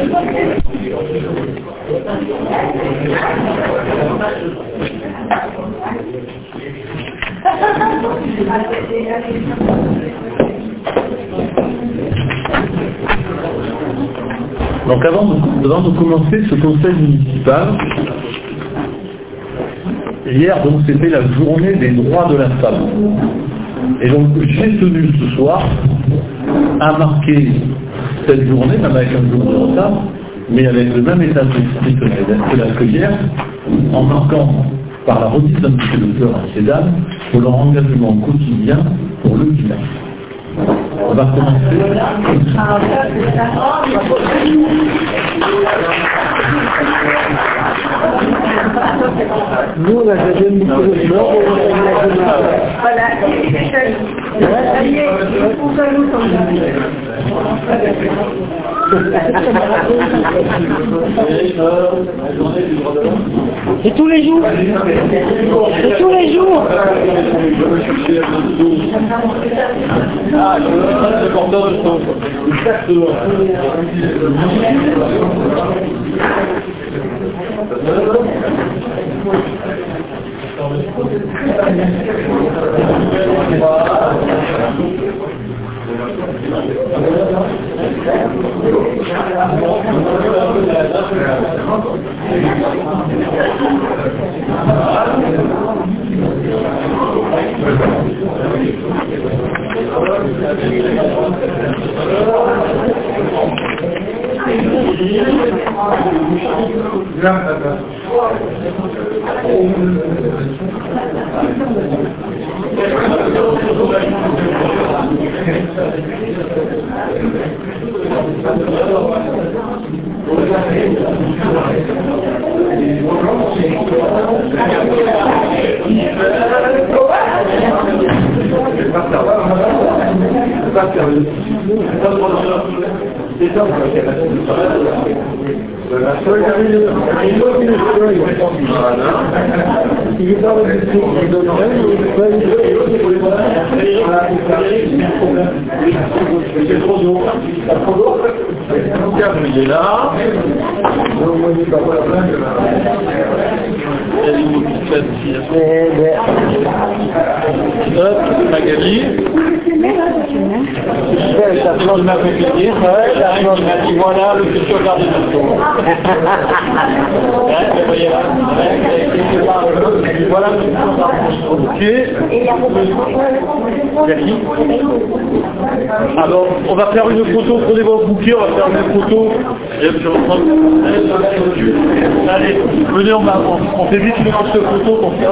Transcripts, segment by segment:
Donc avant de commencer ce conseil municipal, hier donc c'était la journée des droits de la femme. Et donc j'ai tenu ce soir à marquer cette journée, même avec un jour de retard, mais avec le même état d'esprit que hier, en marquant par la remise d'un petit peu de cœur à ces dames pour leur engagement quotidien pour le village. On va commencer. Nous, on a déjà mis beaucoup de morts, on a voilà, ça y est, on va nous c'est tous les jours. C'est tous les jours. Ah, le porteur de son. Il est là. Magali. Voilà le futur garde de tour. Voilà le futur garde de tour. Alors, on va faire une photo, prenez vos bouquets, on va faire une photo. Allez, venez, on fait vite une autre photo pour faire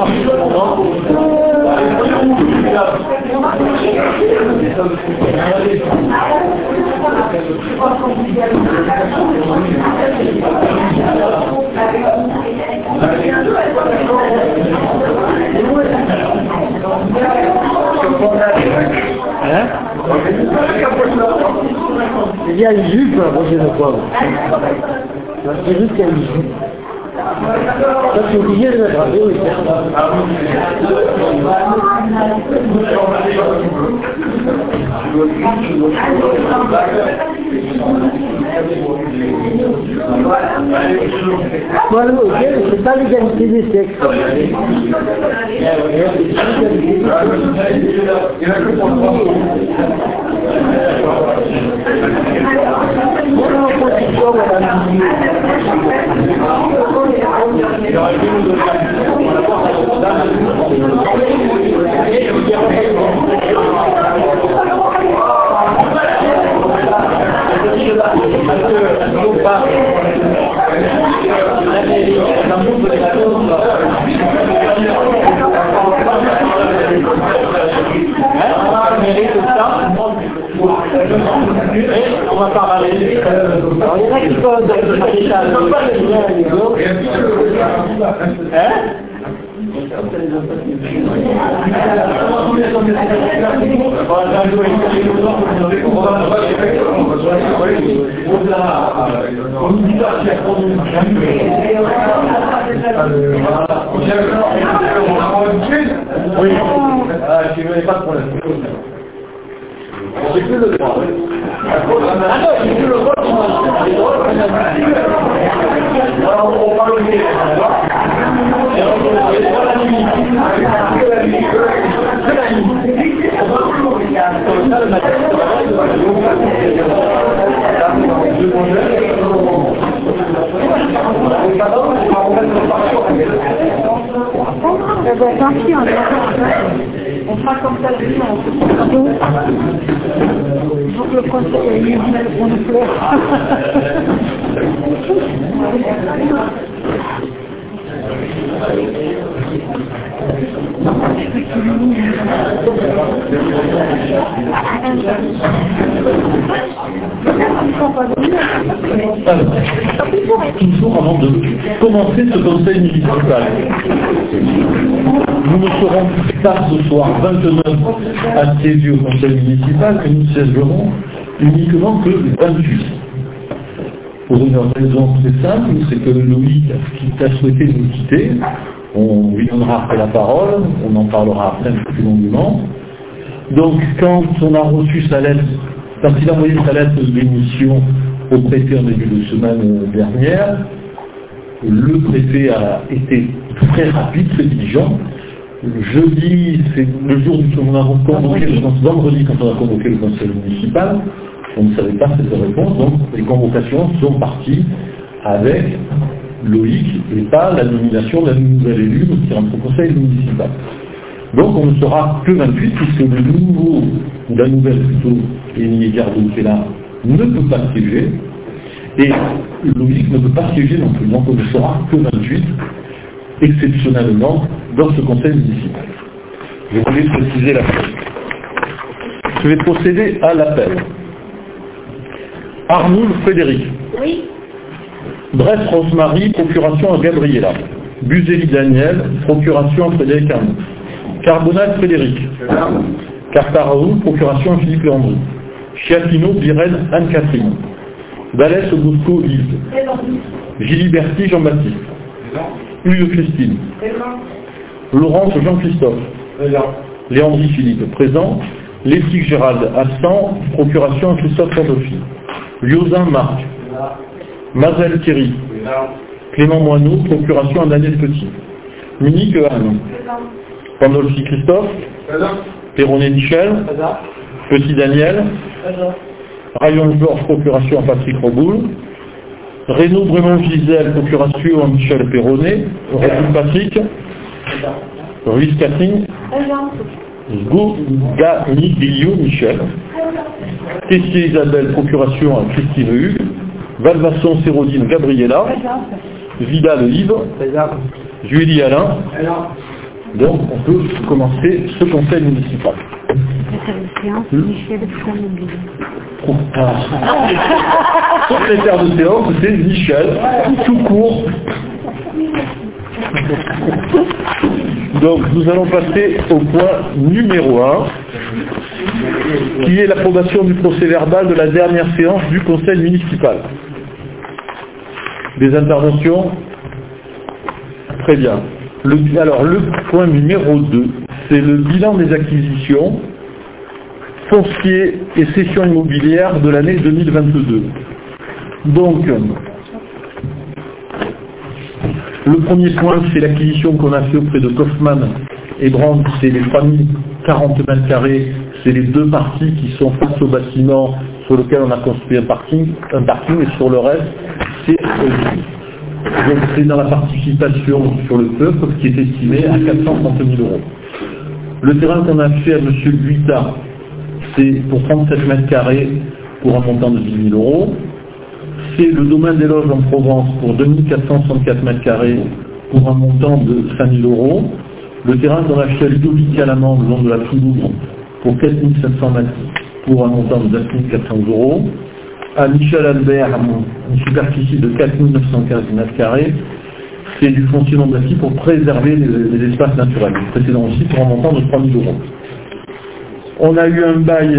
il y a une jupe la prochaine fois. C'est juste qu'il y a une jupe. Ça, c'est obligé de l'attraper, oui. Voilà, ok, c'est pas l'égalité des sexes. On va parler. Il y en a qui peuvent oui, si vous n'avez pas de problème. J'ai plus le droit. Ah non, j'ai plus le droit. Tant pis, on fera comme ça, il faut que le conseil ait qu'on nous plaît. Toujours avant de commencer ce conseil municipal, nous ne serons pas ce soir 29 à siéger au conseil municipal, mais nous siégerons uniquement que 28. Pour une raison très simple, c'est que Loïc qui a souhaité nous quitter, on lui donnera après la parole, on en parlera après un peu plus longuement. Donc quand on a reçu sa lettre, quand il a envoyé sa lettre d'émission au préfet en début de semaine dernière, le préfet a été très rapide, très diligent. Jeudi, c'est le jour où on a convoqué, vendredi quand on a convoqué le conseil municipal, on ne savait pas cette réponse, donc les convocations sont parties avec Loïc et pas la nomination d'un nouvel élu qui rentre au conseil municipal. Donc on ne sera que 28 puisque le nouveau, ou la nouvelle plutôt, Émilie Gardot qui est là, ne peut pas siéger et Loïc ne peut pas siéger non plus. Donc on ne sera que 28 exceptionnellement dans ce conseil municipal. Je voulais préciser la chose. Je vais procéder à l'appel. Arnoul Frédéric. Oui. Bresse Rosemary, procuration à Gabriela. Buzeli Daniel, procuration à Frédéric Arnoul. Carbonat Frédéric. Cartaraoul, procuration à Philippe Léandry. Chiapino, Virène, Anne-Catherine. Vallès Augusco, Yves. Giliberti, Jean-Baptiste. Hugues Christine. Laurence, Jean-Christophe. Léandry Philippe, présent. Lestic Gérald, absent. Procuration à Christophe Pandolfi. Liozin Marc. Mazel Thierry. Clément Moineau, procuration à Daniel Petit. Monique Anne. Pandolfi Christophe. Perronnet Michel. Petit Daniel. Rayon Georges, procuration à Patrick Roboul. Renaud Brémond Gisèle, procuration à Michel Perronnet. Raoul Patrick. Ruiz Catherine. Gani Guillaume Michel. Tessier Isabelle, procuration à Christine Hugues. Valvasson Sérodine Gabriela. Vidal Yves. Julie Alain. Donc on peut commencer ce conseil municipal. Secrétaire de séance, c'est Michel, tout court. Donc nous allons passer au point numéro 1, qui est l'approbation du procès verbal de la dernière séance du conseil municipal. Des interventions? Très bien. Alors le point numéro 2, c'est le bilan des acquisitions fonciers et cessions immobilières de l'année 2022. Donc, le premier point, c'est l'acquisition qu'on a fait auprès de Kaufmann et Brandt, c'est les 3040 mètres carrés, c'est les deux parties qui sont face au bâtiment sur lequel on a construit un parking et sur le reste, c'est dans la participation sur le peuple qui est estimé à 430 000 euros. Le terrain qu'on a fait à M. Guita, c'est pour 37 mètres carrés pour un montant de 10 000 euros. C'est le domaine des loges en Provence pour 2464 mètres carrés pour un montant de 5 000 euros. Le terrain qu'on a acheté à Ludovic Alamande, le long de la Toulouse, pour 4 700 mètres pour un montant de 29 400 euros. À Michel Albert, une superficie de 4 915 mètres carrés, c'est du foncier non bâti pour préserver les espaces naturels. Le précédent aussi pour un montant de 3 000 euros. On a eu un bail,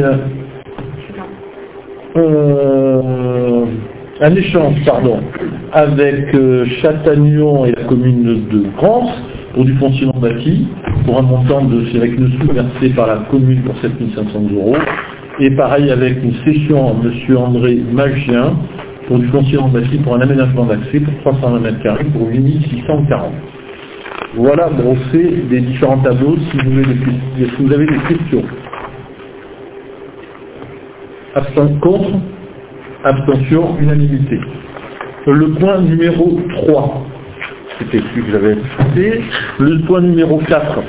un échange, avec Châtagnon et la commune de Grance pour du foncier non bâti, pour un montant avec une sous versée par la commune pour 7 500 euros. Et pareil avec une cession à M. André Magien pour du foncier non bâti pour un aménagement d'accès pour 320 mètres carrés pour 8 640. Voilà brossé des différents tableaux si vous avez des questions. Contre, abstention, unanimité. Le point numéro 3, C'était celui que j'avais fait. Le point numéro 4.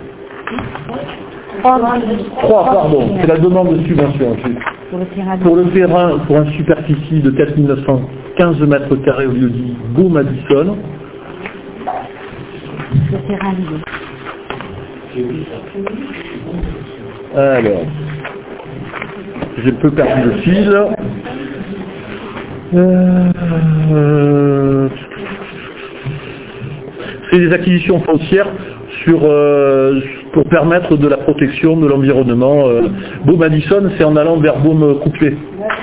3, pardon, c'est la demande de subvention. Pour le terrain, pour une superficie de 4915 mètres carrés au lieu dit Beau Madison. Le terrain libre. Alors, j'ai un peu perdu le fil. C'est des acquisitions foncières pour permettre de la protection de l'environnement. Beau Madison, c'est en allant vers Baume-Couplet.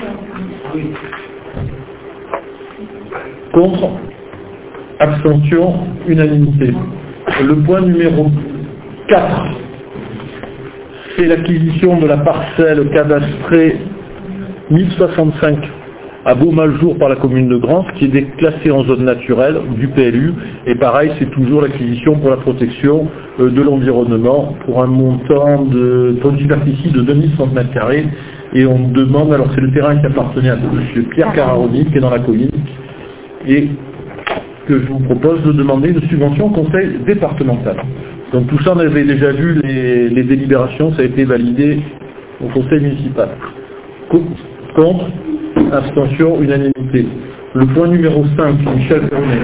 Contre, abstention, unanimité. Le point numéro 4, c'est l'acquisition de la parcelle cadastrée 1065 à Beaumaljour par la commune de Grance, qui est déclassée en zone naturelle du PLU. Et pareil, c'est toujours l'acquisition pour la protection de l'environnement pour un montant pour une superficie de 2100 m². Et on demande, alors c'est le terrain qui appartenait à M. Pierre Cararoni, qui est dans la commune, et que je vous propose de demander une subvention au conseil départemental. Donc tout ça, on avait déjà vu les délibérations, ça a été validé au conseil municipal. Contre, abstention, unanimité. Le point numéro 5, Michel Ferronnet.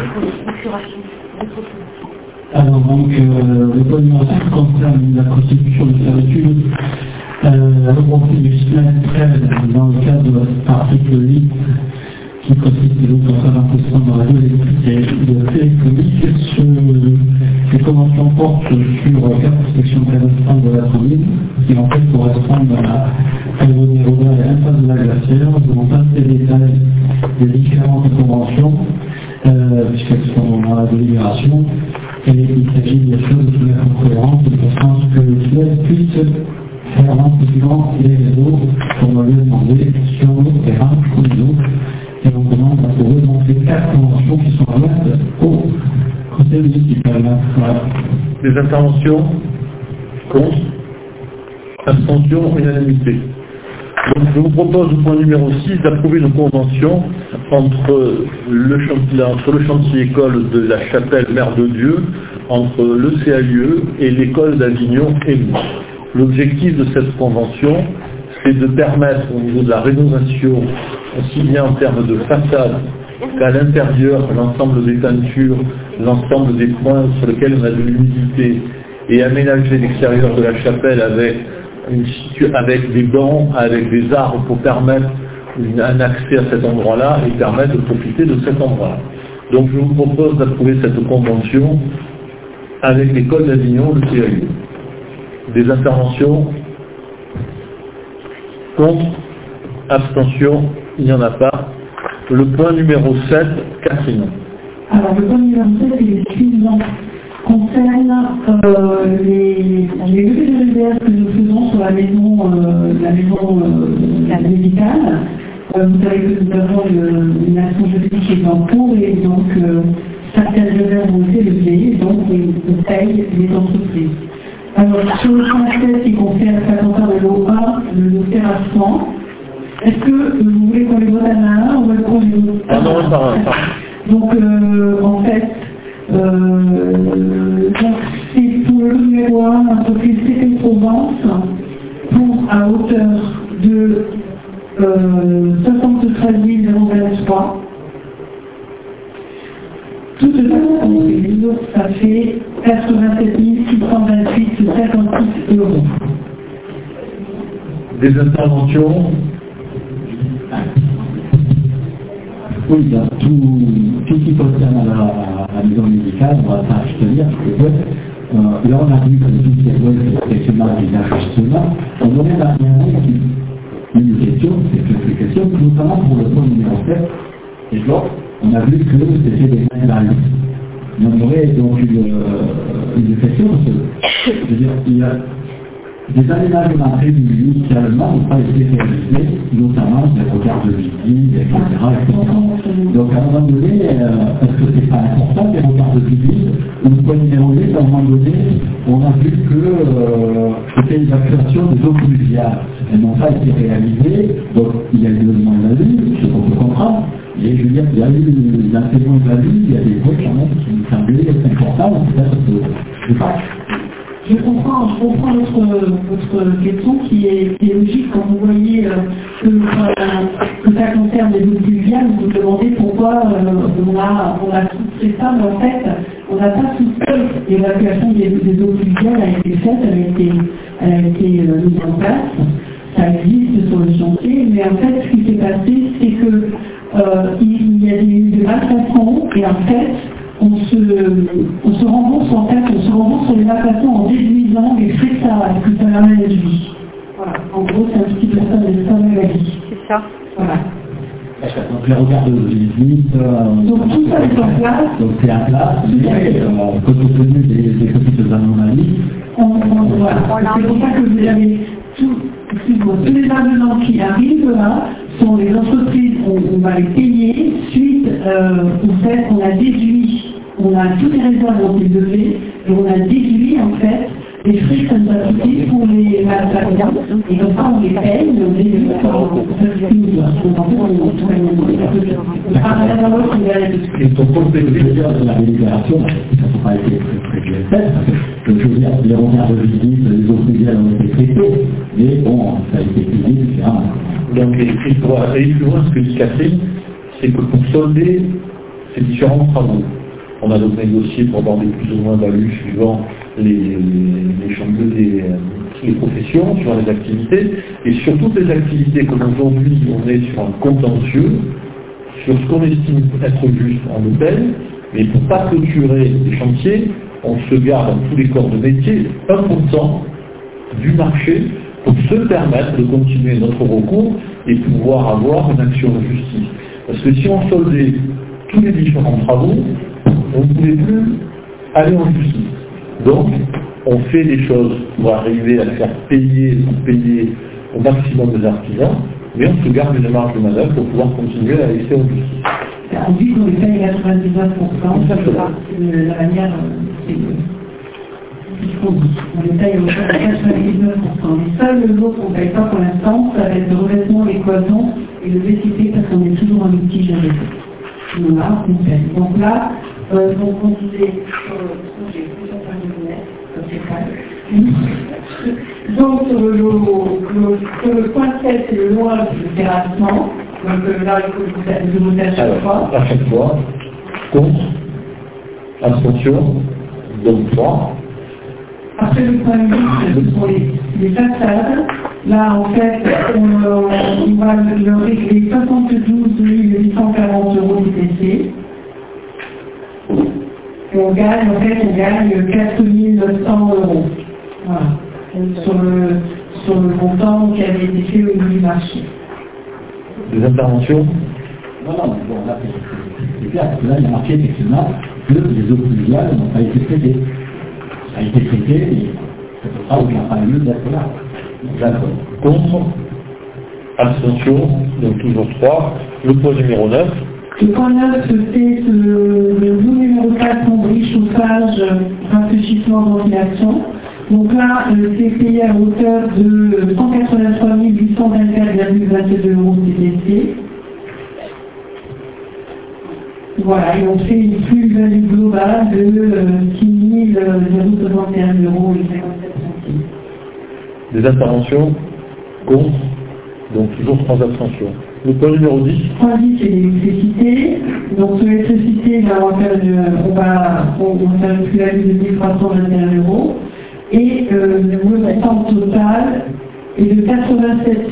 Alors donc, le point numéro 5 concerne la constitution de servitude regroupée du SMED 13 dans le cadre de l'article 8 qui constitue l'investissement dans la électrique et de téléphonique. Les conventions portent sur 4 sections cadastrales de la commune qui en fait correspondent à l'aérodrome et à l'impasse de la glacière. Nous allons passer les détails des différentes conventions puisqu'elles sont dans la délibération et il s'agit bien sûr de se mettre en cohérence de façon à ce que le SMED puisse faire l'enseignement des réseaux comme on lui a demandé sur nos terrains ou les autres. Et on demande à remonter 4 conventions qui sont jointes au conseil municipal. Voilà. Des interventions contre, abstention, unanimité. Donc je vous propose au point numéro 6 d'approuver une convention entre le chantier école de la Chapelle Mère de Dieu, entre le CAUE et l'école d'Avignon et nous. L'objectif de cette convention, c'est de permettre au niveau de la rénovation, aussi bien en termes de façade qu'à l'intérieur, l'ensemble des teintures, l'ensemble des points sur lesquels on a de l'humidité, et aménager l'extérieur de la chapelle avec des bancs, avec des arbres pour permettre un accès à cet endroit-là et permettre de profiter de cet endroit-là. Donc je vous propose d'approuver cette convention avec l'école d'Avignon, le CAU. Des interventions contre, abstention, il n'y en a pas. Le point numéro 7, Catherine. Alors, le point numéro 7 est le suivant. Concerne les leviers de réserve que nous faisons sur la maison médicale. Vous savez que nous avons une action juridique qui est en cours et donc certaines réserves ont été levées, donc on paye les entreprises. Alors, sur le point 7 qui concerne de l'eau 1, le terrassement, est-ce que vous voulez qu'on les vote à la 1 ou est-ce qu'on les vote à la 1? Non, par un. Donc, en fait, c'est pour le numéro 1, l'entreprise CP Provence, pour à hauteur de 73 023. Toute la entreprise, ça fait 87 628,56 €. Des interventions. Oui, bien, tout qui concerne la maison médicale, on va s'abstenir, là on a vu que tout ce qui est effectivement des ajustements, on aurait la une question, c'est une question, notamment pour le point numéro 7, et donc on a vu que c'était des mains. On aurait donc une question, je veux dire, il y a des aménagements prévus initialement n'ont pas été réalisés, notamment des regards de visite, etc. Donc à un moment donné, est-ce que c'est pas important des regards de visite? Ou le point numéro 8, à un moment donné, on a vu que c'était l'évacuation des eaux pluviales. Elles n'ont pas été réalisées, donc il y a eu le demande d'avis, ce qu'on peut comprendre. Il Et je veux dire, il y a eu l'enseignement de la vie, il y a des voix quand même qui me semblaient importantes, peut-être que je sais pas. Je comprends votre question qui est logique quand vous voyez que ça concerne les eaux pluviales, vous vous demandez pourquoi on a soustrait ça, mais en fait, on n'a pas soustrait l'évacuation des eaux pluviales a été faite, elle a été mise en place, ça existe sur le chantier, mais en fait, ce qui s'est passé, c'est que il y a eu des malfaçons, et en fait, on se rembourse sur les malfaçons en déduisant les frais que ça amène à vie. Voilà. En gros, c'est un petit peu ça, la vie. C'est ça. Voilà. Donc les regards de visite, donc tout ça est en place. Donc c'est en place, mais compte tenu des petites anomalies, voilà. C'est pour ça que vous avez tous les avenants qui arrivent là sont les entreprises, on va les payer suite au fait qu'on a déduit, on a toutes les réserves ont été levées et on a déduit en fait les frais que ça nous a coûté pour les malfaçons. Et comme ça on les paye, mais on déduit et ton compte de la délibération, ça n'a pas été très bien fait, parce que je veux dire, les regards de visite, les eaux pluviales ont été traités, mais bon, ça a été payé différemment. Donc, il faut aller plus loin, ce que dit Catherine, c'est que pour solder ces différents travaux, on a donc négocié pour avoir des plus ou moins values suivant les professions, suivant les activités, et sur toutes les activités comme aujourd'hui on est sur un contentieux, sur ce qu'on estime être juste en hôtel, mais pour ne pas clôturer les chantiers, on se garde dans tous les corps de métier 1% du marché pour se permettre de continuer notre recours et pouvoir avoir une action de justice. Parce que si on soldait tous les différents travaux, on ne pouvait plus aller en justice. Donc, on fait des choses pour arriver à faire payer au maximum des artisans, mais on se garde une marge de manœuvre pour pouvoir continuer à laisser en justice. On dit qu'on les paye 99%, la manière, c'est ce qu'on dit. On les paye au 99%. Les seuls lots qu'on ne paye pas pour l'instant, ça va être le revêtement, les cloisons et le VCP parce qu'on est toujours en litige avec eux. Donc là, on paye. Donc là, donc on disait sur le projet, donc sur le point 7, c'est le loin du terrassement. Donc là, il faut que vous voter à chaque fois. À chaque fois, contre, abstention, donc 3. Après le point 8, ce sont les façades. Là, en fait, on va le régler 72 840 € d'ITC. Et on gagne 4 900 €. Voilà. Sur le montant qui avait été fait au niveau du marché. Des interventions? Non, bon, là, c'est clair, parce que là, il y a marqué effectivement que les eaux pluviales n'ont pas été traitées. Ça a été traité, et c'est pour ça qu'il n'y a pas lieu d'être là. D'accord. Contre, abstention, donc toujours 3. Le point numéro 9. Le point 9, c'est le bout numéro 4, sombrie, chauffage, rafraîchissement, ventilation. Donc là, c'est payé à hauteur de 183 824,22 € TTC. Voilà, et on fait une plus-value globale de 6 061 € et 57 centimes. Des interventions? Contre, donc toujours 3 abstentions. Le point numéro 10. Point 10, c'est l'électricité. Donc sur l'électricité, là, on va faire une plus-value de 1 321 €. Et le montant total est de 87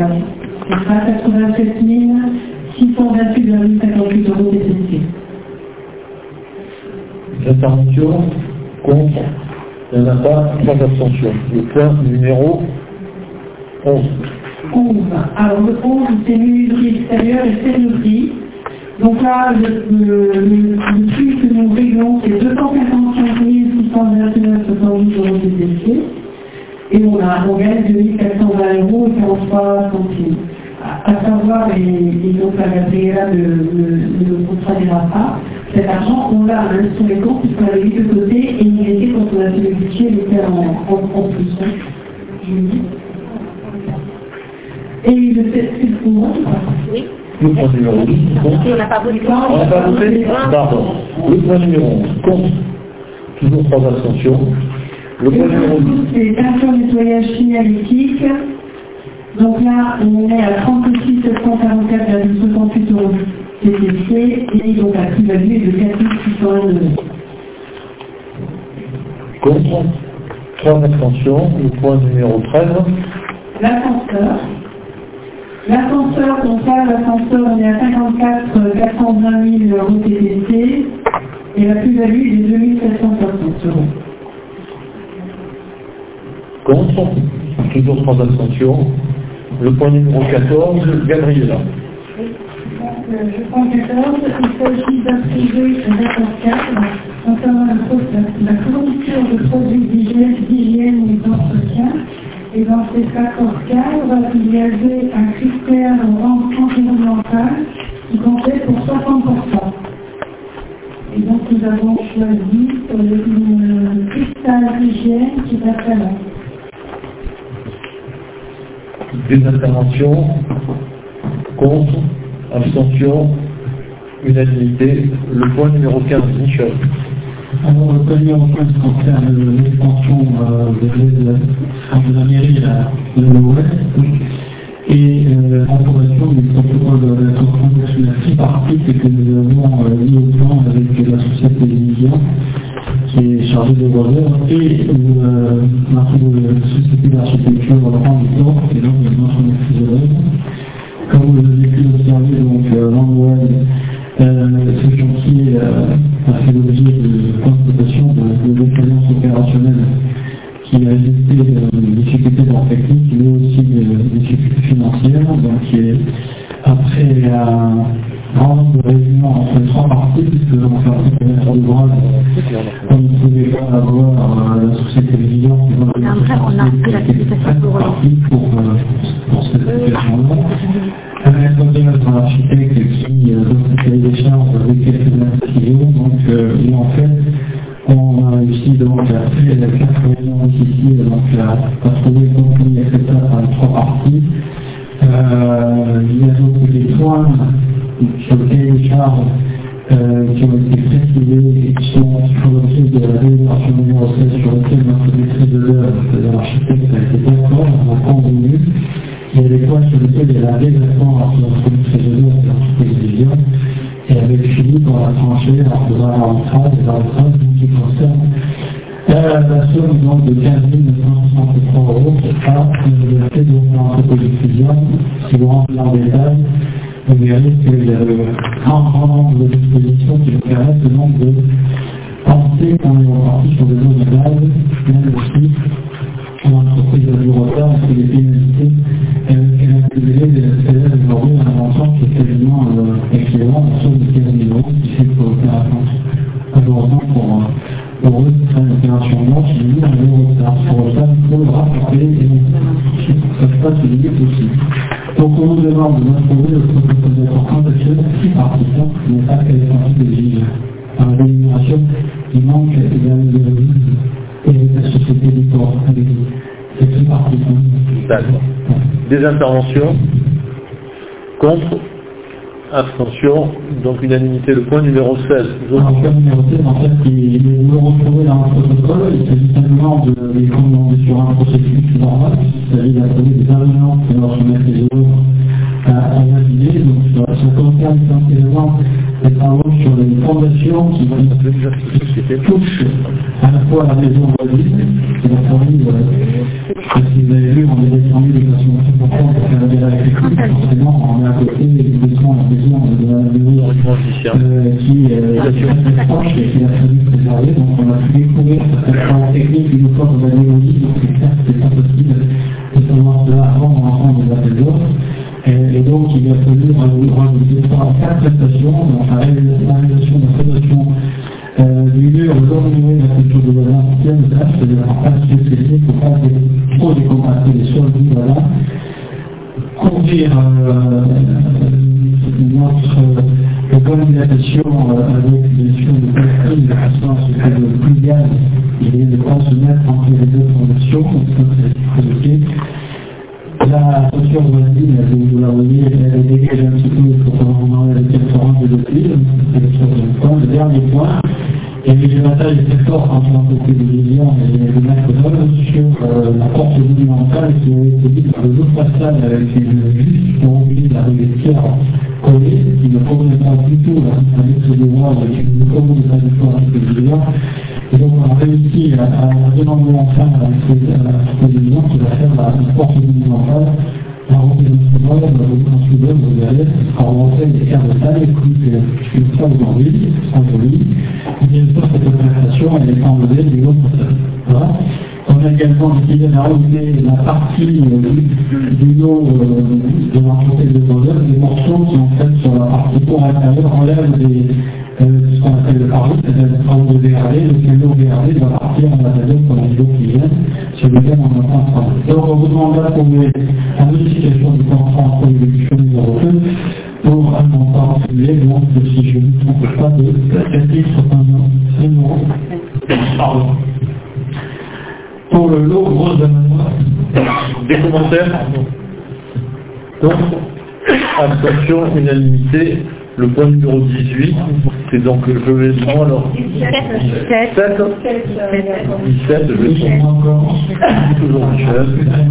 628,58 € TTC. Les interventions? Contre, il n'y en a pas, 3 abstentions. Le point numéro 11. 11. Alors le 11, c'est menuiserie extérieure et serrurerie. Donc là, le prix que nous réglons, c'est 255 629,72 € TTC. Et on gagne 2420 € et 43 centimes. À savoir, et donc la Gabriela de contrat des RAPA, cet argent, on l'a sur les comptes, puisqu'on l'avait mis de côté, et il était, quand on a fait le budget, il était en plus. Je me dis. Et le fait, c'est pour moi, Oui. Le point numéro 12, contre. On n'a pas voté. On n'a pas voté. Pardon. Le point numéro 11, contre. Toujours 3 abstentions. Le point numéro 12. C'est peinture, nettoyage signalétique. Donc là, on est à 36 744,68 € TTC et donc la plus-value est de 4 601 €. Contre. 3 abstentions. Le point numéro 13. L'ascenseur. L'ascenseur, donc là, l'ascenseur, on est à 54 420 000 € TTC et la plus-value est de 2 760 €. Contre. Toujours 3 abstentions. Le point numéro 14, Gabriela. Je prends 14, il s'agit d'approuver l'accord 4 concernant la fourniture de produits d'hygiène et d'entretien. Et dans cet accord cadre, il y avait un critère environnemental qui comptait pour 60%. Et donc nous avons choisi une cristal d'hygiène qui est à talent. Des interventions, contre, abstention, unanimité. Le point numéro 15, Michel. Alors, le point numéro 15 concerne l'extension de la mairie de l'Ouest et l'approbation du protocole d'accord tripartite que nous avons mis au plan avec la société Vision, qui est chargée de valeurs, et la société d'architecture Laurent Victor, qui est donc notre maîtrise d'œuvre. Comme vous avez pu l'observer, donc l'endroit, ce chantier a fait l'objet de constatation de l'expérience opérationnelle qui a existé des difficultés dans la technique, mais aussi des difficultés financières. Donc, après un round de réunion entre les 3 parties, puisque l'on fait un maître d'ouvrage, on ne pouvait pas avoir la société Vision qui va pour cette situation-là. Un maître d'œuvre, un architecte qui, dans cette cahier des charges, avec quelques indécisions. Donc, et en fait, on a réussi donc après 4 réunions difficiles à trouver un compromis acceptable par les 3 parties. Il y a donc des points sur le cahier des charges qui ont été précisés et qui font l'objet de la délibération numéro 16 sur lequel notre maîtrise de l'œuvre, c'est-à-dire l'architecte, a été d'accord, on a convenu. Il y a des points sur lesquels il y a un désaccord entre notre maîtrise de l'œuvre et l'architecte Vision. Et avec Philippe, on a tranché en faisant l'arbitrage qui concerne la somme donc, de 15 963 € à l'université de l'entreprise de fusion. Si vous rentrez dans le détail, vous verrez qu'il y a un grand nombre de dispositions qui nous permettent donc de penser qu'on est reparti sur des zones de base, même aussi l'entreprise a du retard et que les pénalités qu'elle a accumulées s'élèvent aujourd'hui à un montant qui est quasiment équivalent à la somme de 15 000 €, qui fait que l'opération, malheureusement pour eux, c'est une opération blanche, mais nous, on est au retard. Pour retard, il faut le rapporter et ça se passe le mieux possible. Donc, on nous demande d'approuver le protocole d'accord transactionnel tripartite, qui n'est pas qu'elle est sortie de l'île. Par l'élimination, il manque également et la société du port avec c'est tripartite. D'accord. Des interventions, contre, abstention, donc unanimité. Le point numéro 16. Le point numéro 16, en fait, il veut retrouver dans le protocole, il s'agit simplement des commandes sur un processus normal, il s'agit d'approuver des avenants qui vont soumettre les œuvres à valider. Donc, ça concerne essentiellement les travaux sur les fondations qui touchent à la fois la maison voisine, qui a fourni, si vous avez vu, on est descendu de façon très importante pour faire la vérification. Forcément, on est à côté exactement la maison de la maison qui est très proche et qu'il a fallu préserver. Donc, on a pu découvrir certaines travaux techniques une fois qu'on a démoli. Donc, c'est clair que c'est pas possible de savoir cela avant de rentrer dans appels d'offres. Et donc, il a fallu rajouter 4 prestations, donc la réalisation de la fondation du mur long de la culture de la ancienne, c'est-à-dire en face du CC, pour pas trop décompacter les sols du voilà. Conduire notre organisation avec des choses de plastique, de façon à ce que le plus gaz, il ne pas se mettre entre les deux fondations, donc ça c'est compliqué. La structure voisine, vous la voyez, elle dégage un petit peu, il faut qu'on enlève quelques rangs de fil, c'est le troisième point. Le dernier point, et les batailles étaient fortes quand on a beaucoup de divisions et de macronomes sur la porte monumentale qui avait été dite par le jour passage avec une juste pour oublier la revêtière collée, qui ne convenait pas du tout à l'être de voir et qui ne convenait pas du tout à l'être de division. Et donc on a réussi à demander enfin à cette division qui va faire la porte monumentale. La représentation en Sudan, vous verrez, en rentrant des cartes de taille, comme ça aujourd'hui, sans joli. Bien sûr, cette opération, elle est enlevée du autre. Voilà. On a également décidé de rajouter la partie du lot de l'entreprise de Grenoble, des morceaux qui en fait sur la partie pour intérieure enlèvent ce qu'on appelle le pari, c'est-à-dire le travail de VRD, lequel l'eau VRD va partir en matériel pour les lots qui viennent, sur lequel on attend de travailler. Donc on vous demande d'approuver la modification du contrat entre l'exécution numéro 2 pour un montant cumulé, donc si je ne me trompe pas, de 4 euros. Pardon. Pour le lot gros amendement. Des commentaires? Donc, abstention, unanimité. Le point numéro 18, c'est donc je vais prendre alors 17, je vais prendre encore toujours Michel.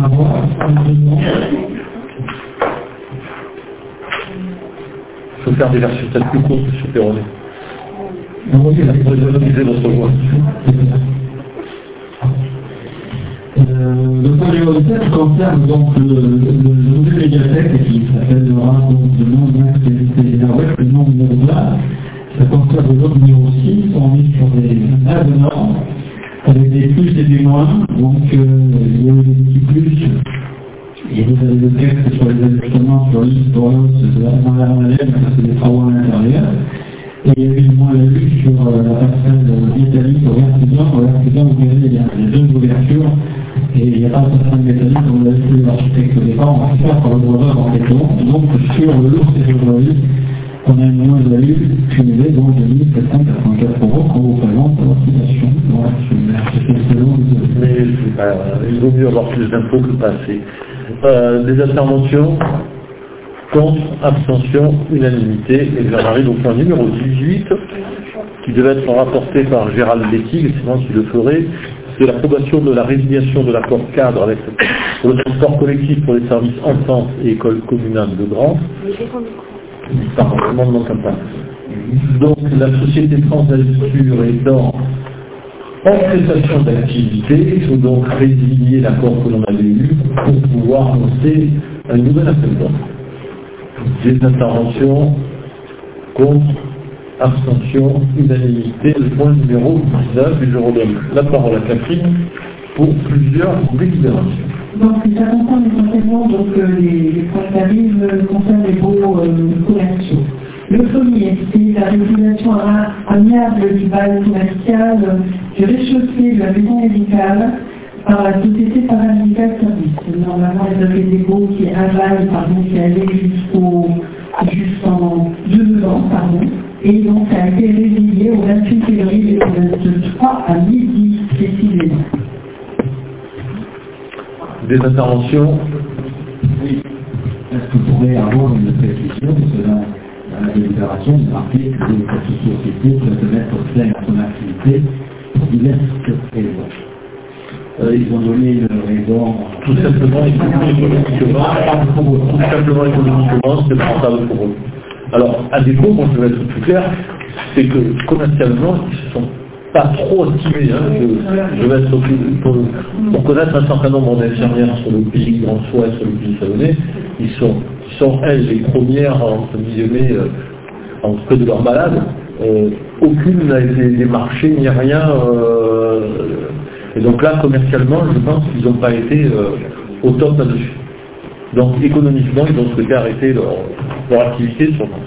Il faut faire des versions peut-être plus courtes sur Perronnet. Pour économiser votre voix. Le point numéro 7 concerne donc le nouveau médiathèque qui s'appellera donc le nom de le nom numéro 1. Ça concerne le lot numéro 6. On est sur des avenants avec des plus et des moins. Donc il y a eu des petits plus. Et vous avez le texte sur les ajustements sur l'histoire, dans la relève, ça c'est des travaux à l'intérieur. Et il y a eu moins la lutte sur la passerelle métallique au Vertigan. Au Vertigan, vous verrez, il y a deux ouvertures. Et il n'y a pas de passerelle métallique, comme l'a dit l'architecte au départ, on va faire par le bois en béton. Donc sur le lourd ferroviaire, on a une moins-value cumulée donc de 1 784 € qu'on vous présente pour la citation. Voilà, c'est selon Mais il vaut mieux avoir plus d'infos que pas assez. Des interventions contre, abstention, unanimité, et j'en arrive au point numéro 18, qui devait être rapporté par Gérald Lettig, c'est moi qui le ferai, c'est l'approbation de la résiliation de l'accord cadre avec pour le transport collectif pour les services enfance et école communale de Grand. Pardon, je m'en manque un pas. Donc la société France d'Agriculture étant en prestation d'activité, il faut donc résilier l'accord que l'on avait eu pour pouvoir lancer un nouvel appel d'offres. Des interventions contre, abstention, unanimité, le point numéro 19, et je redonne la parole à Catherine pour plusieurs délibérations. Donc ça concerne essentiellement donc, les points qui arrivent concernent les baux commerciaux. Le premier, c'est la résiliation amiable du bail commercial du rez-de-chaussée de la maison médicale par la société paramédicale service. Normalement, ils avaient des baux qui avalent, qui allaient jusqu'en 2 ans, et donc ça a été résilié au 28 février 2023 à midi précisément. Des interventions? Oui. Est-ce que vous pourrez avoir une précision, parce que dans la délibération, il est marqué que cette société doit se mettre au plein à son activité pour diverses raisons. Ils ont donné une raison. Tout simplement économiquement, c'est rentable pour eux. Alors, à défaut, moi je vais être plus clair, c'est que commercialement, ils ne se sont pas trop estimés. Je vais être pour connaître un certain nombre d'infirmières sur le pays en soi et sur le pays salonné, ils sont elles les premières entre guillemets en fait de leur malade. Aucune n'a été démarchée ni rien. Et donc là, commercialement, je pense qu'ils n'ont pas été au top là-dessus. Donc économiquement, ils ont souhaité arrêter leur activité sur Nantes.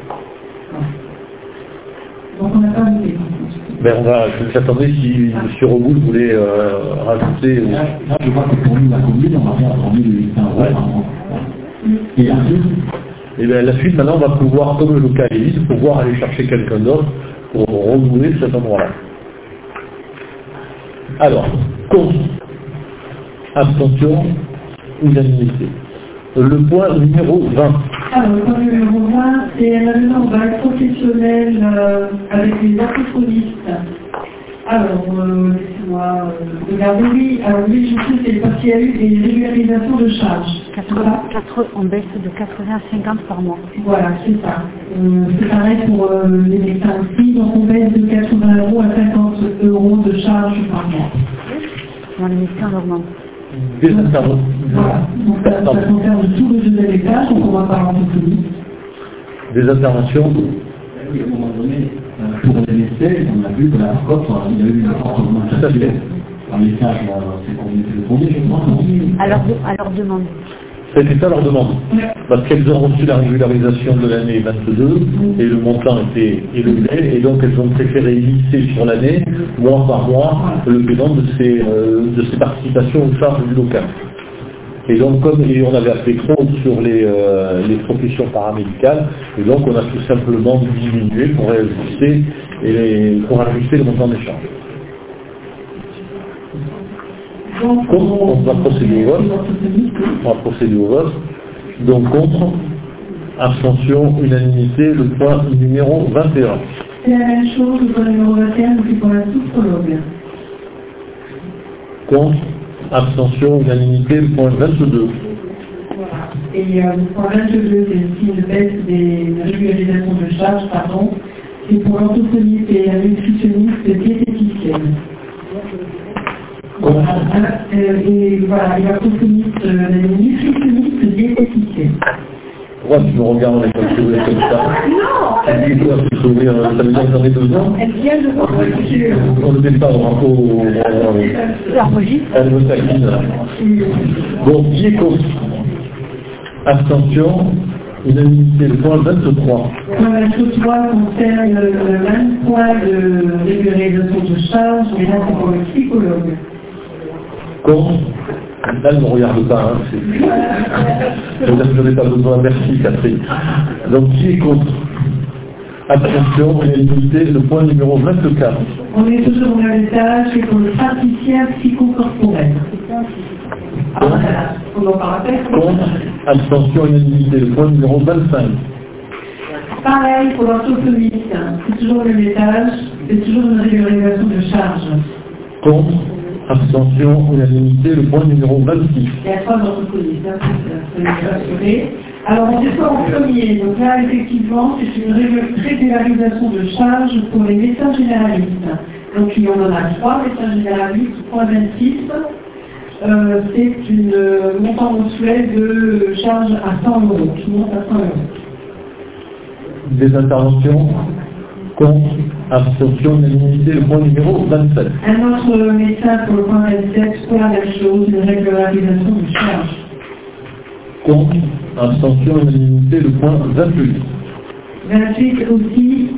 Donc on n'a pas arrêté. Je m'attendais si M. Reboul voulait rajouter. Là, je vois que pour nous, la commune, on va faire 3800 € par mois. Et ensuite, et bien, la suite, maintenant, on va pouvoir, comme le local est vide, pouvoir aller chercher quelqu'un d'autre pour renouveler cet endroit-là. Alors, contre, abstention, unanimité. Le point numéro 20. Alors, le point numéro 20, c'est un avenant au bail professionnel avec les orthophonistes. Alors, laissez-moi regarder. Oui, alors oui, je sais, c'est parce qu'il y a eu des régularisations de charges. On baisse de 80 à 50 par mois. Voilà, c'est ça. C'est pareil pour les médecins aussi, donc on baisse de 80 € à 50 € de charges par mois. Dans les médecins, on augmente. Des interventions. Voilà, donc ça concerne tout le deuxième étage, donc on va pas rentrer tout. Des interventions. Oui, à un moment donné, pour les médecins, on a vu que la COP, il y a eu une forte augmentation. Dans les cas, c'est combien, je crois, non? À leur demande. C'était ça leur demande. Parce qu'elles ont reçu la régularisation de l'année 22 et le montant était élevé et donc elles ont préféré lisser sur l'année, mois par mois, le paiement de ces participations aux charges du local. Et donc on avait appelé trop sur les professions paramédicales, et donc on a tout simplement diminué pour ajuster le montant des charges. Donc, on va procéder au vote. Donc, contre, abstention, unanimité, le point numéro 21. C'est la même chose, le point numéro 21, mais c'est pour la sophrologue. Contre, abstention, unanimité, le point 22. Voilà. Et le point 22, c'est aussi une baisse des régularisations de charges, pardon. C'est pour l'orthophoniste et la nutritionniste diététicienne. Et voilà, il y a la nutritionniste diététicienne. Pourquoi tu me regardes avec un sourire comme ça? Non! Tu dis quoi, ce sourire? Ça veut dire que j'en ai 2 ans? Elle vient de voir voiture. On ne met pas au rapport elle me taquine. Bon, qui est contre? Abstention, unanimité, le point 23. Le point 23 concerne le même point de régularisation de charges, mais là c'est pour le psychologue. Contre? Là, ne me regarde pas, je n'ai pas besoin, merci Catherine. Donc, qui est contre? Abstention, unanimité, le point numéro 24. On est toujours dans le étage, c'est pour le praticien psychocorporel. On en parle après. Contre, abstention, unanimité, le point numéro 25. Pareil pour l'orthophoniste, c'est toujours le même étage, c'est toujours une régularisation de charges. Contre, abstention, unanimité, le point numéro 26. Il y a 3 orthophonistes, c'est assuré. Alors on descend en premier, donc là effectivement c'est une régularisation de charges pour les médecins généralistes. Donc il y en a 3 médecins généralistes, 3,26. C'est une montant mensuel de charge à 100 €, qui monte à 100 €. Des interventions? Contre, abstention, unanimité, le point numéro 27. Un autre médecin pour le point 27, pour la même chose, une régularisation de charge. Contre, abstention, unanimité, le point 28. 28 aussi.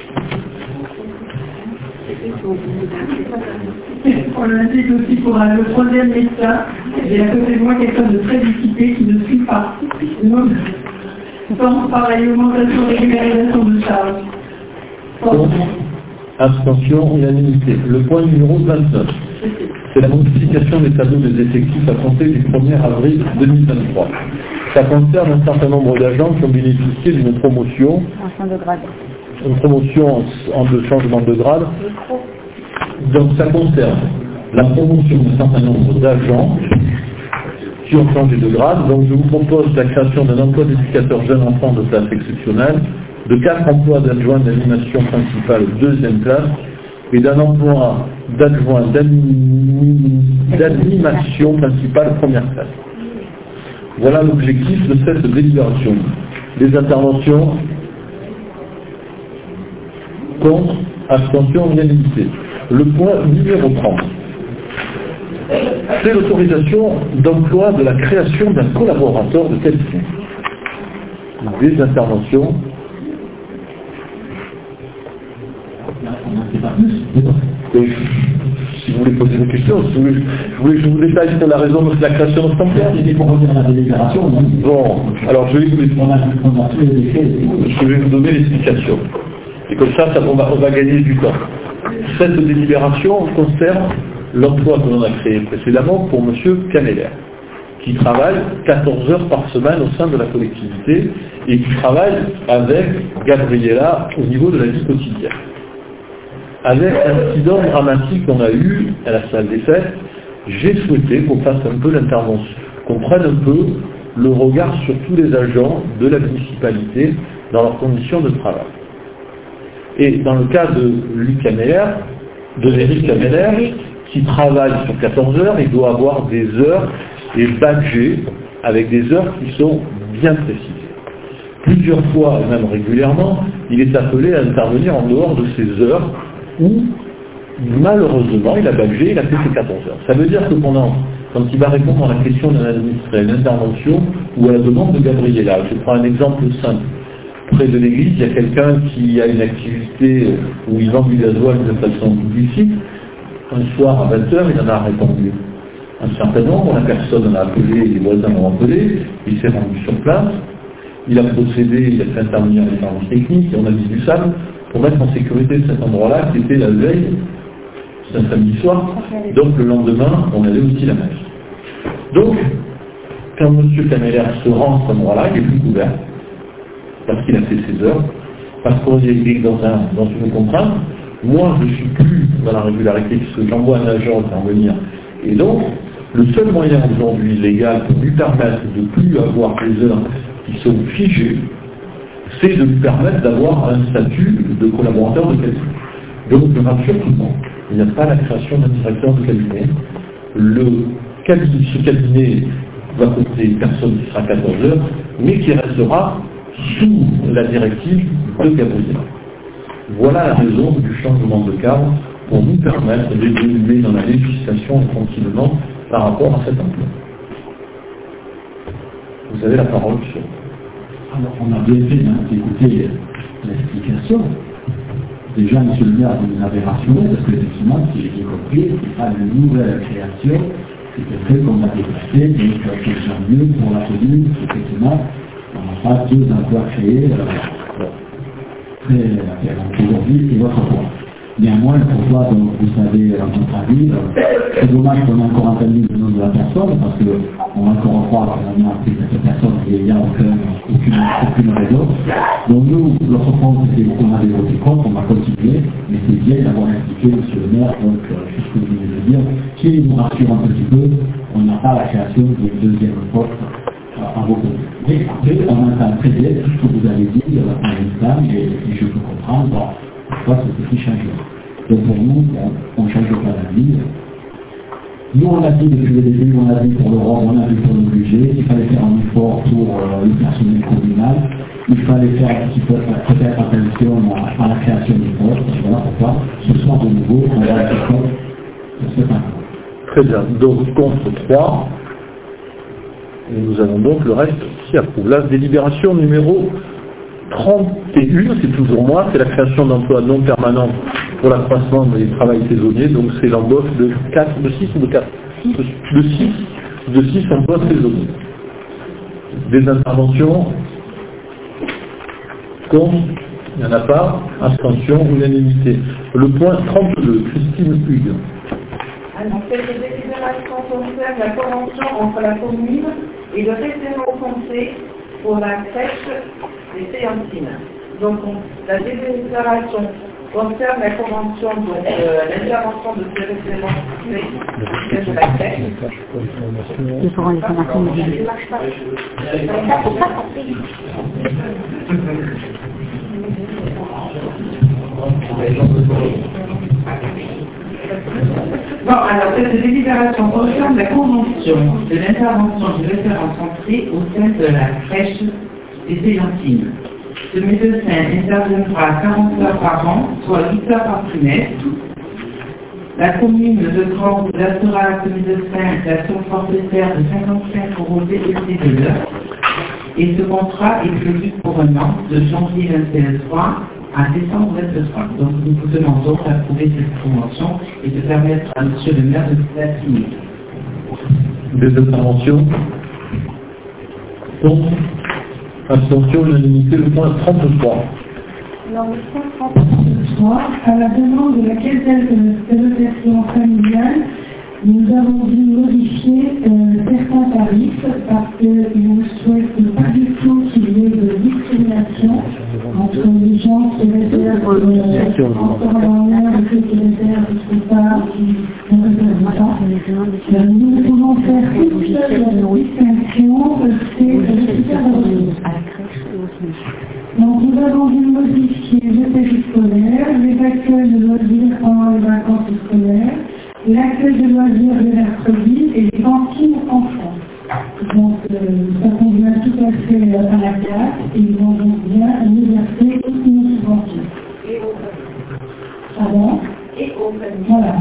On l'indique aussi pour le troisième médecin. J'ai à côté de moi quelqu'un de très équipé qui ne suit pas. Donc, pareil, augmentation et régularisation de charge. Contre, abstention, unanimité. Le point numéro 29. C'est la modification des tableaux des effectifs à compter du 1er avril 2023. Ça concerne un certain nombre d'agents qui ont bénéficié d'une promotion. Une promotion de changement de grade. Donc ça concerne la promotion d'un certain nombre d'agents qui ont changé de grade. Donc je vous propose la création d'un emploi d'éducateur jeune enfant de classe exceptionnelle, de 4 emplois d'adjoint d'animation principale deuxième classe et d'un emploi d'adjoint d'animation principale première classe. Voilà l'objectif de cette délibération. Les interventions? Contre, abstention, unanimité. Le point numéro 30. C'est l'autorisation d'emploi de la création d'un collaborateur de qualité. Des interventions? Si vous voulez poser une question, si vous voulez que je vous détaille sur la raison de la création de cet emploi. C'était pour revenir à la délibération, non? Bon, alors je vais vous donner l'explication. Et comme ça, on va gagner du temps. Cette délibération concerne l'emploi que l'on a créé précédemment pour M. Caneller, qui travaille 14 heures par semaine au sein de la collectivité et qui travaille avec Gabriela au niveau de la vie quotidienne. Avec l'incident dramatique qu'on a eu à la salle des fêtes, j'ai souhaité qu'on fasse un peu l'intervention, qu'on prenne un peu le regard sur tous les agents de la municipalité dans leurs conditions de travail. Et dans le cas de Luc Cameller, de Eric Cameller, qui travaille sur 14 heures, il doit avoir des heures et badgé avec des heures qui sont bien précises. Plusieurs fois, et même régulièrement, il est appelé à intervenir en dehors de ces heures où, malheureusement, il a badgé, il a fait ses 14 heures. Ça veut dire que quand il va répondre à la question d'un administré, à une intervention ou à la demande de Gabriela, je prends un exemple simple. Près de l'église, il y a quelqu'un qui a une activité où il vend du gasoil de façon illicite. Un soir à 20h, il en a répondu un certain nombre, la personne l'a appelé, les voisins l'ont appelé, il s'est rendu sur place, il a procédé, il a fait intervenir les services techniques, et on a mis du sable pour mettre en sécurité cet endroit-là qui était la veille, c'est un samedi soir, donc le lendemain, on allait aussi la messe. Donc, quand M. Cameller se rend à cet endroit-là, il est plus couvert, parce qu'il a fait ses heures, parce qu'on est dans une contrainte. Moi, je ne suis plus dans la régularité puisque j'envoie un agent intervenir. Et donc, le seul moyen aujourd'hui légal pour lui permettre de ne plus avoir des heures qui sont figées, c'est de lui permettre d'avoir un statut de collaborateur de cabinet. Donc, je rassure tout le monde. Il n'y a pas la création d'un directeur de cabinet. Ce cabinet va compter une personne qui sera 14 heures, mais qui restera sous la directive de Gabriela. Voilà la raison du changement de cadre pour nous permettre d'évoluer dans la législation tranquillement par rapport à cet emploi. Vous avez la parole sur. Alors, on a bien fait d'écouter l'explication. Déjà, M. le maire, vous nous avez rassuré, parce qu'effectivement, si j'ai bien compris, ce n'est pas une nouvelle création, c'était fait comme l'a déclaré, donc c'est déjà mieux pour la commune, effectivement, on n'a pas deux emplois créés, aujourd'hui, c'est votre point. Néanmoins, pourquoi, donc, vous savez, à notre avis, c'est dommage qu'on ait encore entendu le nom de la personne, parce qu'on va encore croire qu'on a appris cette personne et il n'y a aucune raison. Donc nous, notre point, c'était qu'on avait voté contre, on va continuer, mais c'est bien d'avoir expliqué, M. le maire, donc, ce que vous venez de dire, qui nous rassure un petit peu, on n'a pas la création d'une deuxième poste à vos côtés. Mais après, on entend très bien tout ce que vous avez dit en l'islam, et je peux comprendre pourquoi c'est petit changement. Donc pour nous, on ne change pas la vie. Nous, on a dit depuis le début, on a dit pour l'Europe, on a dit pour le budget, il fallait faire un effort pour le personnel communal, il fallait faire un petit peu peut-être attention à la création des postes. Voilà pourquoi ce soir de nouveau, on va être contre ce matin. Très bien. Donc contre 3. Et nous avons donc le reste qui approuve. La délibération numéro 31, c'est toujours moi, c'est la création d'emplois non permanents pour l'accroissement des travails saisonniers, donc c'est l'embauche de 6 ou de 4 de 6 emplois saisonniers. Des interventions contre, il n'y en a pas, abstention, unanimité. Le point 32, Christine Hugues. Alors, cette délibération concerne la convention entre la commune et le référent conseil pour la crèche des Séantines. Donc, la délibération concerne la convention, donc l'intervention de ce référent conseil de la crèche. Il faut rendre les formations de vie. Bon, alors cette délibération concerne la convention de l'intervention du référent centré au sein de la crèche des Séantines. Ce médecin interviendra 40 heures par an, soit 8 heures par trimestre. La commune de Grande versera à ce médecin la somme forfaitaire de 55 € TTC de l'heure. Et ce contrat est prévu pour un an, de janvier 2023 à décembre 2023. Donc nous vous demandons d'approuver cette convention et de permettre à M. le maire de la signer. Des interventions contre, abstention, unanimité, le point 33. Alors, le point 33, à la demande de la caisse d'allocation familiale, Nous avons dû modifier certains tarifs parce qu'ils ne souhaitent pas du tout qu'il y ait de discrimination entre les gens qui réservent encore dans l'air, ceux qui réservent quelque part, qui ne réservent pas. Nous pouvons faire une seule distinction, c'est le critère de ressources. Donc nous avons dû modifier le tarif scolaire, les accueils de loisirs pendant les vacances scolaires, l'accueil de loisirs le mercredi et les cantines enfants. Donc ça convient tout à fait à la classe et ils vont donc bien nous verser toutes nos subventions. Pardon ? Voilà.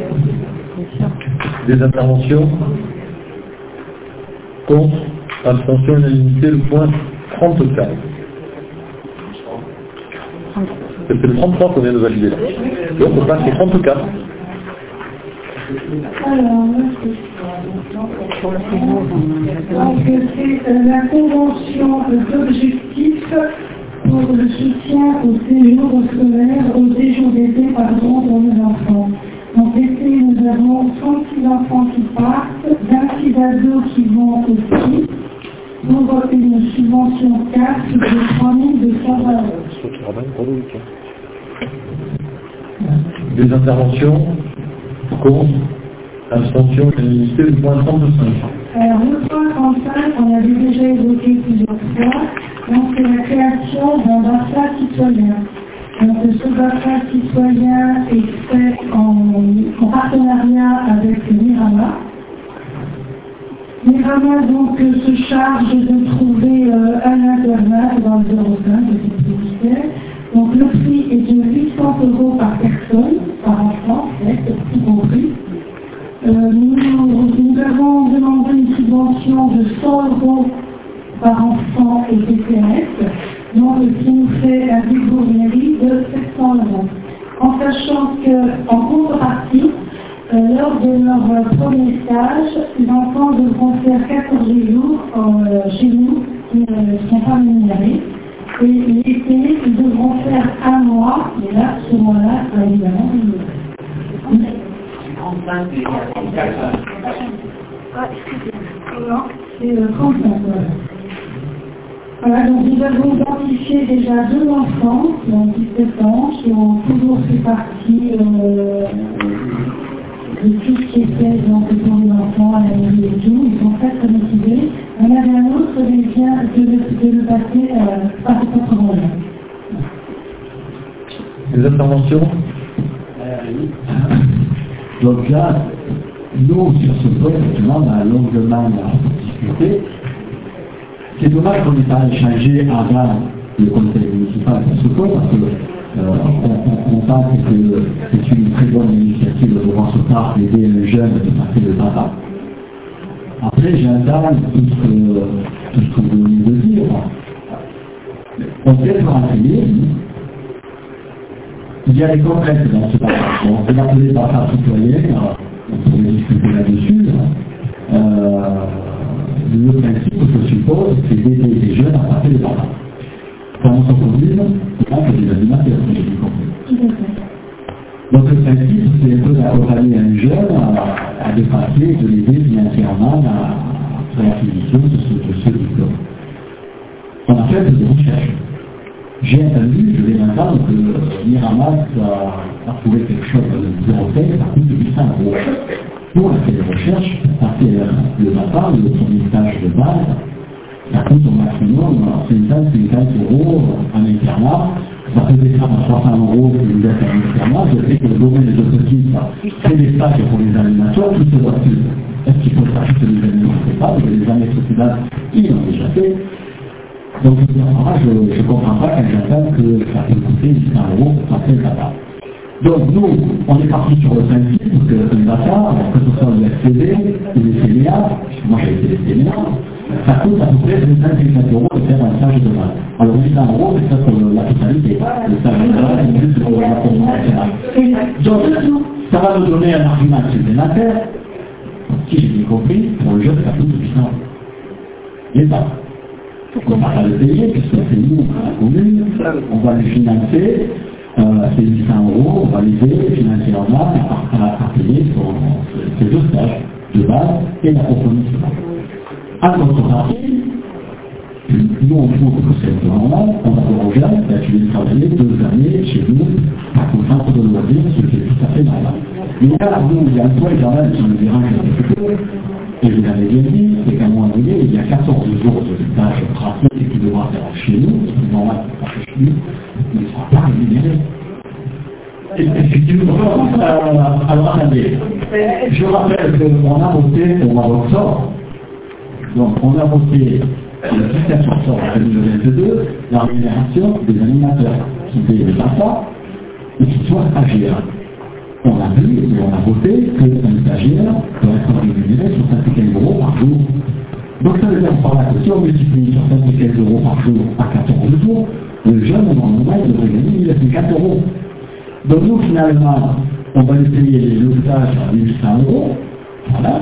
Des interventions? Contre? Abstention, unanimité, le point 34. C'est le 33 qu'on vient de valider là. Donc on passe au 34. Alors, donc c'est la convention d'objectifs pour le soutien au séjour scolaire, au séjour d'été, pardon, pour les enfants. Donc l'été, nous avons 36 enfants qui partent, 26 ados qui vont au ski, pour une subvention 4 de 3 200 €. Des interventions? Contre? Abstention, unanimité, le point 35. Alors, le point 35, on avait déjà évoqué plusieurs fois, donc c'est la création d'un BAFA citoyen. Donc, ce BAFA citoyen est fait en partenariat avec Mirama. Mirama, donc, se charge de trouver un internat dans le 05 de cette ministère. Donc, le prix est de 800 € par personne, par enfant, tout compris. Nous avons demandé une subvention de 100 € par enfant et TCS, donc ce qui nous fait un débours mairie de 700 €. En sachant qu'en contrepartie, lors de leur premier stage, les enfants devront faire 14 jours chez nous qui ne sont pas rémunérés. Et l'été, ils devront faire un mois, et là, ce mois-là, évidemment, c'est 35. Voilà, donc nous avons identifié déjà 2 enfants qui ont 17 ans, qui ont toujours fait partie de tout ce qui était donc, pour les enfants à la mairie et tout. Ils sont très motivés. On avait un autre qui vient de le passer par cette moyen. Des interventions? Donc là, nous, sur ce point, effectivement, on a longuement discuté. C'est dommage qu'on n'ait pas échangé avant le conseil municipal sur ce point, parce que on pense que c'est une très bonne initiative de voir ce part aider un jeune de passer le papa. Après, j'entends tout ce que vous venez de dire. On peut être renseigné. Il y a des contraintes dans ce passage. On peut l'appeler passage citoyen, on pourrait discuter là-dessus. Le principe, je suppose, c'est d'aider les jeunes à passer le passage. Dans notre commune, il y a des animateurs, si j'ai bien compris. Donc le principe, c'est un peu d'accompagner un jeune à dépasser, de l'aider financièrement à l'acquisition de ce diplôme. On a fait des recherches. J'ai entendu, je vais entendre que Miramas a trouvé quelque chose de 0,5, ça coûte 800 €. Nous, on a fait des recherches, passer le matin, le premier stage de base, ça coûte au maximum 50 € en internat. Ça peut descendre à 300 € si vous êtes en internat. Je sais que le domaine des autotypes fait des stages pour les animateurs, tout se voit plus. Est-ce qu'il faut faire juste les animaux? Je ne sais pas, mais les années précédentes, ils l'ont déjà fait. Donc, je ne comprends pas quand j'entends que ça peut coûter 800 € pour passer le data. Donc, nous, on est parti sur le principe que le data, que ce soit le FCD ou les CNA, moi j'ai été les CNA, ça coûte à peu près 250 € de faire un stage de base. Alors 800 €, c'est peut-être la totalité. Le stage de base, c'est juste pour la communauté. Donc, ça va nous donner un argument supplémentaire. Si j'ai bien compris, pour le jeune, ça coûte 800 €. L'État. On ne va pas le payer, puisque c'est nous, la commune, on va le financer. ces 800 €, on va l'aider financièrement à payer ces 2 stages de base et l'approfondissement. À contrepartie, nous on trouve que cette demande, on va voir aux jeunes, tu viens travailler 2 années chez nous, au centre de loisirs, ce qui est tout à fait normal. Mais là, nous, il y a un point quand même qui me dérange un petit peu, et je l'avais bien dit, c'est qu'à un moment donné, il y a 14 jours de stage pratique qui devra faire chez nous, c'est normal qu'il fasse chez nous, mais il ne sera pas rémunéré. Effectivement, alors attendez, je rappelle qu'on a voté au Maroc sort, donc on a voté le 17 octobre 2022 la rémunération des animateurs qui payent les enfants et qui soient stagiaires. On a vu et on a voté qu'un stagiaire doit être rémunéré sur 75 € par jour. Donc ça veut dire par là que si on multiplie sur 75 € par jour à 14 jours, le jeune normalement il devrait gagner 1050 €. Donc nous finalement, on va lui payer le stage à 1800 €, voilà.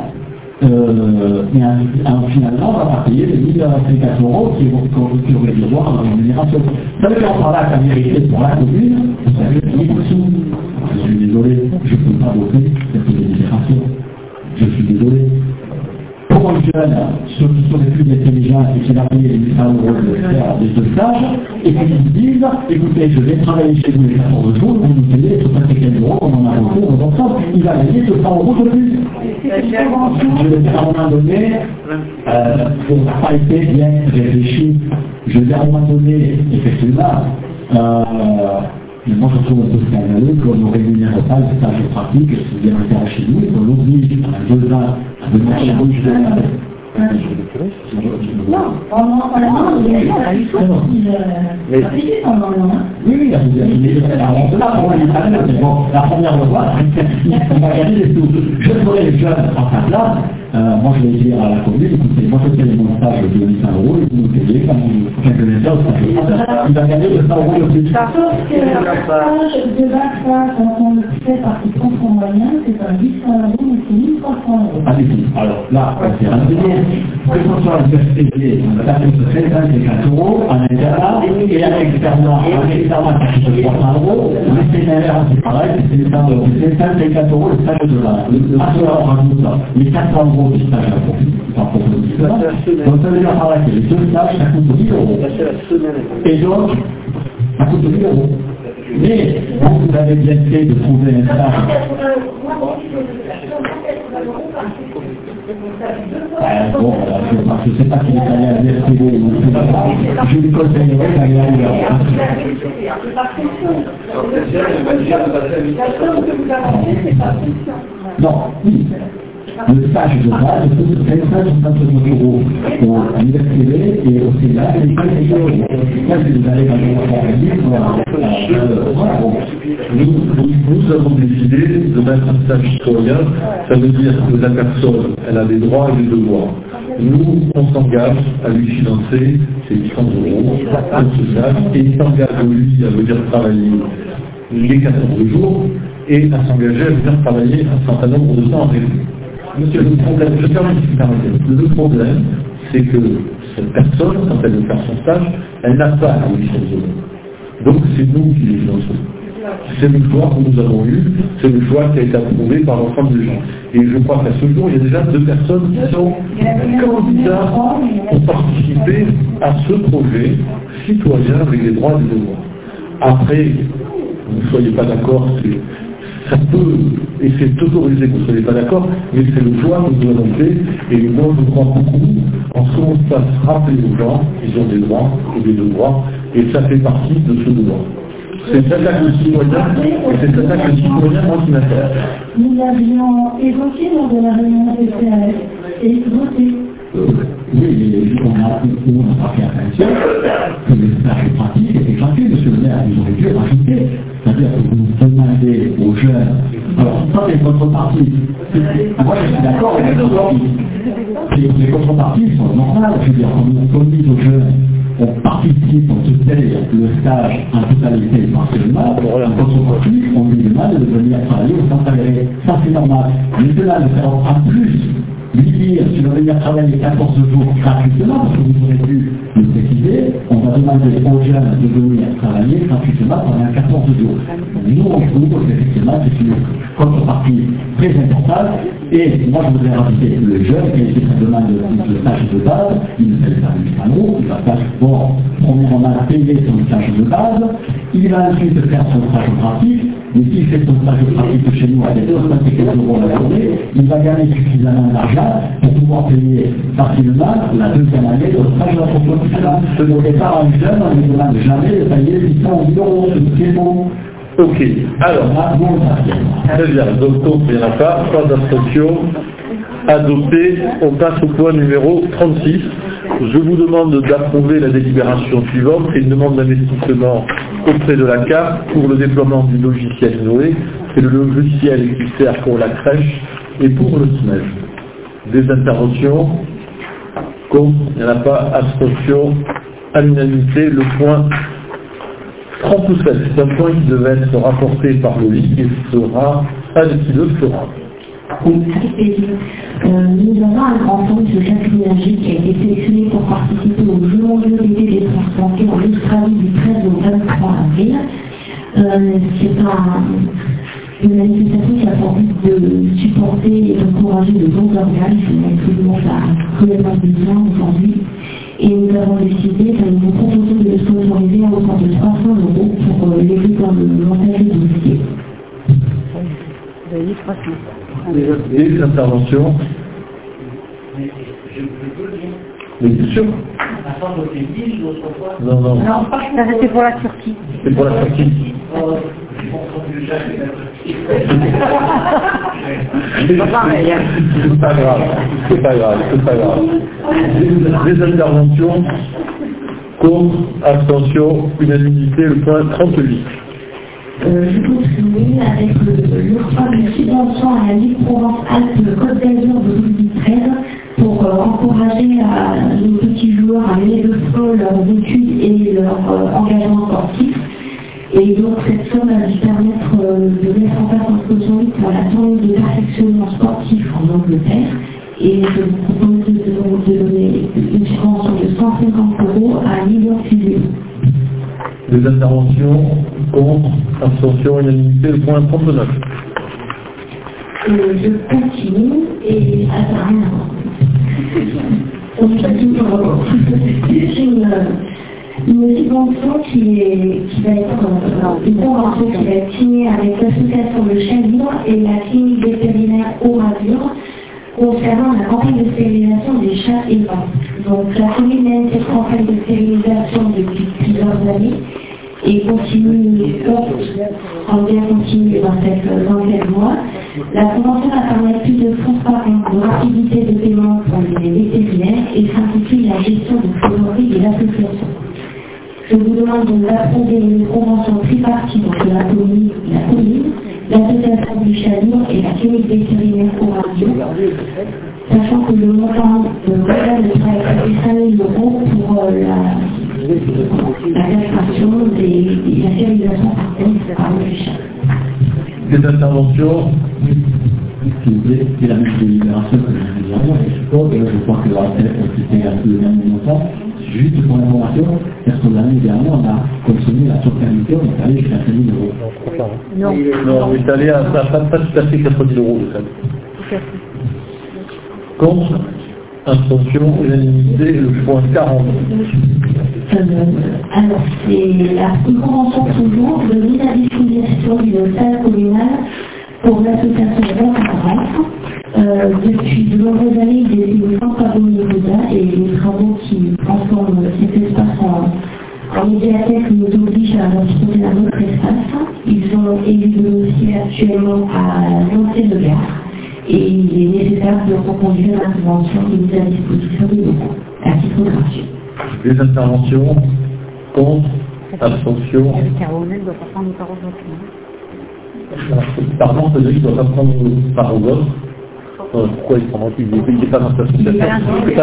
Et finalement, on va pas payer les 1054 € qui auraient dû voir dans la rémunération. Ça veut dire par là qu'à vérité pour la commune, vous savez, je suis désolé, je ne peux pas voter cette rémunération. Je suis désolé. Pour un jeune, ceux qui sont les plus intelligents et qui va payer les 800 € de faire des 2 stages, et qui nous disent, écoutez, je vais travailler chez vous les 14 jours, vous nous payez 75 €, on en a recours aux ensemble, il va gagner 200 € de plus. Je veux dire, à un moment donné, ça n'a pas été bien réfléchi. Je veux dire, à un moment donné, effectivement, mais moi je trouve un peu scandaleux qu'on ne rémunère pas le stage de pratique qui vient faire chez nous et qu'on l'oblige à 2 ans à venir chez nous. Non, pendant un an, il y a eu ça. Il a payé pendant un an. Oui, la première fois, on va gagner les sous. Je ferai les jeunes en sa place. Moi, je vais dire à la commune, écoutez, moi, je paye mon stage de 800 € et vous nous payez quand vous faites le stage. Il va gagner 200 € de plus. Sauf que le stage de bac, quand on le fait par ses propres moyens, c'est pas 800 €, mais c'est 1300 €. Allez-y. Alors là, c'est renseigné. Que ce soit le FPD, ça coûte 54 € en internat, et avec l'externat, ça coûte 300 €. Le CNR, c'est pareil, c'est 100 €. C'est 54 € le stage de base. Après, on rajoute ça. Les 400 € du stage à approfondissement. Donc ça veut dire par là que les 2 stages, ça coûte 10 €. Et donc, ça coûte 10 €. Mais vous avez bien fait de trouver un stage. Bon, je ne sais pas s'il est allé à la DSTV ou je lui conseillerais d'aller à l'heure. Non, oui. Le stage de base coûte 569 € à l'université et au Sénat, c'est 15 €. Là, si vous allez dans nous avons décidé de mettre un stage citoyen. Ça veut dire que la personne, elle a des droits et des devoirs. Nous, on s'engage à lui financer ces 800 € à ce stage, et il s'engage, lui, à venir travailler les 14 jours et à s'engager à venir travailler un certain nombre de temps avec lui. Monsieur, le problème, je termine si vous permettez. Le problème, c'est que cette personne, quand elle veut faire son stage, elle n'a pas à 800 €. Donc c'est nous qui les finançons. C'est le choix que nous avons eu, c'est le choix qui a été approuvé par l'ensemble des gens. Et je crois qu'à ce jour, il y a déjà 2 personnes qui sont candidats pour participer à ce projet citoyen avec des droits et des devoirs. Après, vous ne soyez pas d'accord, ça peut, et c'est autorisé que vous ne soyez pas d'accord, mais c'est le choix que nous avons fait, et moi je crois beaucoup en ce qu'on fasse rappeler aux gens qu'ils ont des droits et des devoirs, et ça fait partie de ce devoir. C'est ça que le citoyen, et c'est ça que le citoyen, moi, qui m'intéresse. Nous avions évoqué lors de la réunion des CRS et voté. Oui, on a pas fait attention que les stages pratiques étaient gratuits, monsieur le maire, ils auraient dû rajouter. C'est-à-dire que vous demandez aux jeunes, alors ça les contreparties, moi je suis d'accord avec les contreparties. Les contreparties sont normales, je veux dire, on dit aux jeunes, on participe, on se paye le stage en totalité partiellement, en contrepartie, on lui demande de venir travailler au centre agréé. Ça c'est normal. Mais cela de faire en plus lui dire, tu vas venir travailler 14 jours gratuitement, parce que vous aurez dû le préciser, on va demander aux jeunes de venir travailler gratuitement pendant 14 jours. Nous, on trouve qu'effectivement, c'est une contrepartie très importante, et moi, je voudrais rajouter que le jeune, qui a été sa demande de stage de base, il ne fait pas du panneau, il va faire, bon, premièrement, payer son stage de base, il va ensuite faire son stage pratique, mais s'il fait son stage pratique chez nous avec 75 € la journée, il va gagner suffisamment d'argent pour pouvoir payer facilement la deuxième année de stage de la fonction professionnelle. Donc les parents jeunes, on ne demande jamais de payer 800 €, c'est bon. Ok, alors, très bien, donc il n'y en a pas d'abstention adoptée. On passe au point numéro 36. Je vous demande d'approuver la délibération suivante. C'est une demande d'investissement auprès de la CAF pour le déploiement du logiciel Noé. C'est le logiciel qui sert pour la crèche et pour le SMES. Des interventions contre, il n'y en a pas, abstention à l'unanimité. Le point 37, c'est un point qui devait être rapporté par Loïc et sera qui le fera. Nous avons un grand centre de Jacques Énergie qui a été sélectionné pour participer aux Jeux mondiaux d'été des transportés en Australie du 13 au 23 avril. C'est une manifestation qui a pour but de supporter et d'encourager le don d'organes. Tout le monde a cruellement besoin aujourd'hui. Et nous avons décidé, nous vous proposons de le sponsoriser à hauteur de 300 € pour l'aider dans le montage du dossier. Des interventions. Mais bien sûr. Non, non. Non, ça c'était pour la Turquie. C'est pour la Turquie. C'est pas pareil. C'est pas grave. C'est pas grave. C'est pas grave. Des interventions. Contre, abstention, unanimité, le point 38. Je continue avec l'octroi de subvention à la Ligue Provence-Alpes-Côte d'Azur de 2013 pour encourager nos petits joueurs à mener de front leurs études et leur engagement sportif. Et donc cette somme va lui permettre de mettre en place un projet pour la tournée de perfectionnement sportif en Angleterre. Et je vous propose de donner une subvention de 150 € à Lilian Fusée. Des interventions contre, abstention, unanimité, le point 39. Je continue et ça n'a rien à voir. C'est une subvention qui va être une convention qui va être signée avec l'association de Chalire et la clinique vétérinaire Oradur concernant la campagne de stérilisation des chats et vents. Donc la commune a cette campagne de stérilisation depuis plusieurs années et en bien continuer dans cette voie. La convention va permettre plus de transparence, de rapidité de paiement pour les vétérinaires et simplifier la gestion de trésorerie de l'association. Je vous demande donc d'approuver une convention tripartite entre la commune, l'association du Chalure et la clinique vétérinaire Oradio, sachant que le montant global sera établi 5 000 € pour la castration et la stérilisation par le chat. Des interventions. Si vous voulez, c'est la même délibération que je viens de dire, je crois que c'était le même montant. Juste pour l'information, parce que l'année dernière, on a consommé la totalité, on est allé jusqu'à 5 000 €. Non, on est allé à pas tout à fait 90 € de ça. Contre, abstention, unanimité, le point 40. Alors, c'est la convention toujours de mise à disposition d'une salle communale pour l'association Vert. Depuis de nombreuses années, il est sans travaux au Nicoda et les travaux qui transforment cet espace en médiathèque nous obligent à trouver un autre espace. Ils sont élus aussi actuellement à l'entrée de gare et il est nécessaire de reconduire la convention de mise à disposition des locaux à titre gratuit. Des interventions contre, abstention. Pardon, celui qui ne doit pas prendre part au vote. Pourquoi il prend il n'est pas dans cette association? C'est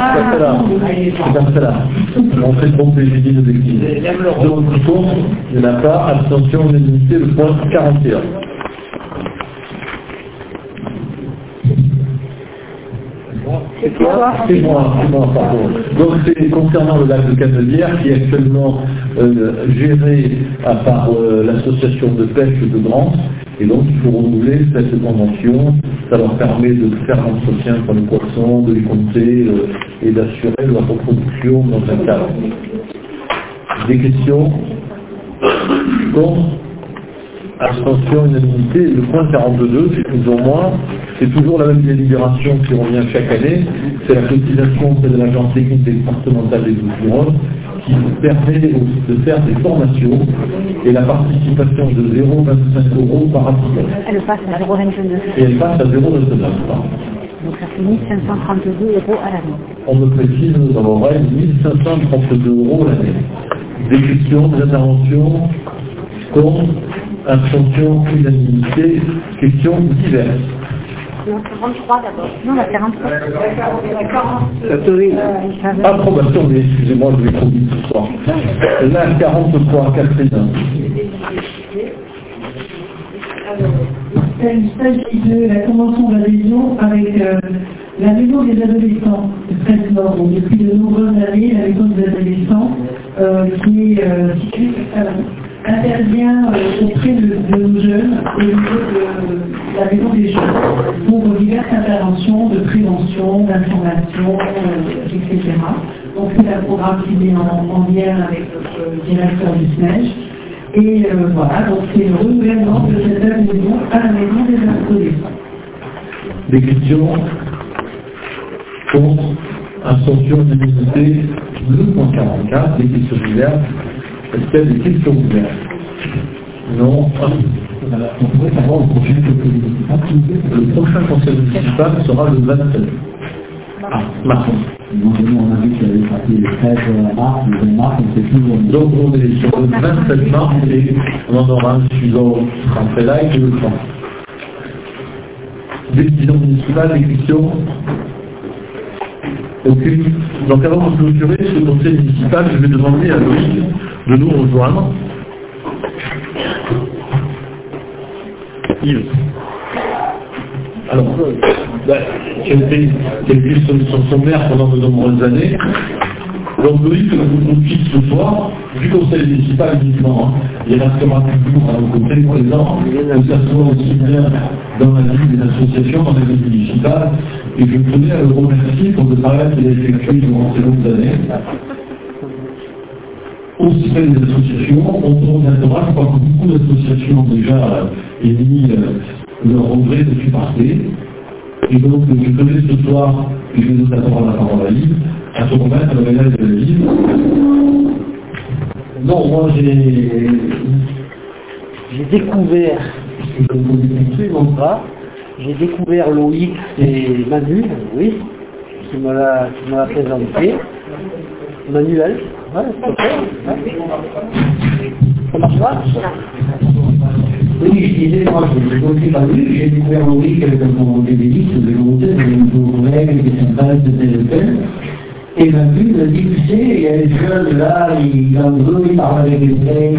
là. On fait tromper les idées de décliner. Donc, contre, il n'y en a pas. Abstention, unanimité, le point 41. C'est moi, pardon. Donc c'est concernant le lac de Canelière qui est actuellement géré par l'association de pêche de Grande. Et donc il faut renouveler cette convention. Ça leur permet de faire l'entretien pour les poissons, de les compter et d'assurer leur reproduction dans un cadre. Des questions? Contre? Abstention, unanimité. Le point 42, c'est plus ou moins, c'est toujours la même délibération qui revient chaque année. C'est la cotisation auprès de l'agence technique départementale des Bouches-du-Rhône qui permet de faire des formations et la participation de 0,25 € par applicant. Elle passe à 0,29. Et elle passe à 0,29. Donc ça fait 1532 € à l'année. On me précise dans l'oreille 1532 € l'année. Des questions, des interventions, contre, abstention, unanimité, questions diverses. Non, 43 d'abord. Non, la 43. Approbation, mais excusez-moi, je vais trop vite ce soir. La 43, Catherine. Il s'agit de la convention d'adhésion avec la maison des adolescents de Presnord. Donc depuis de nombreuses années, la maison des adolescents qui est située intervient auprès de nos jeunes au niveau de la maison des jeunes pour diverses interventions de prévention, d'information, etc. Donc c'est un programme qui est en lien avec notre directeur du SNEJ. Et voilà, donc c'est le renouvellement de cette adhésion à la maison des adolescents. Des questions? Contre? Abstention, unanimité, 2.44, des questions diverses. Est-ce qu'il y a des questions ouvertes? Non. On pourrait savoir le prochain conseil municipal. Le prochain conseil municipal sera le 27. Mars. On a vu qu'il avait passé le 13 mars, le 20 mars, on sait toujours. Donc on est sur le 27 mars et on en aura un suivant qui sera fait là et le 30. Décision municipale, des questions? Aucune. Donc avant de clôturer ce conseil municipal, je vais demander à Loïc de nous rejoindre. Yves. Alors, qui a été son maire pendant de nombreuses années. Donc Loïc nous quitte ce soir du conseil municipal uniquement. Il restera toujours à nos côtés présents, que ça soit aussi bien dans la vie des associations, dans la vie municipale. Et je tenais à le remercier pour le travail qu'il a effectué durant ces longues années. Aussi bien des associations, on reviendra, je crois que beaucoup d'associations ont déjà émis leur regret depuis partir. Et donc, je tenais ce soir, et je vais donner d'abord la parole à Yves, à se remettre à la médaille de la Yves. Non, moi j'ai découvert, puisque je ne connais absolument pas, j'ai découvert Loïc et Manu, oui, qui me l'a présenté. Manuel, ouais, ça marche pas? Oui, je disais, moi, je ne connais pas lui, j'ai découvert Loïc avec un débéliste, de volonté, de nouveaux collègues, des sympas, de tel. Et Manu m'a dit, tu sais, il y a les jeunes là, il en veut, il parle avec les mecs,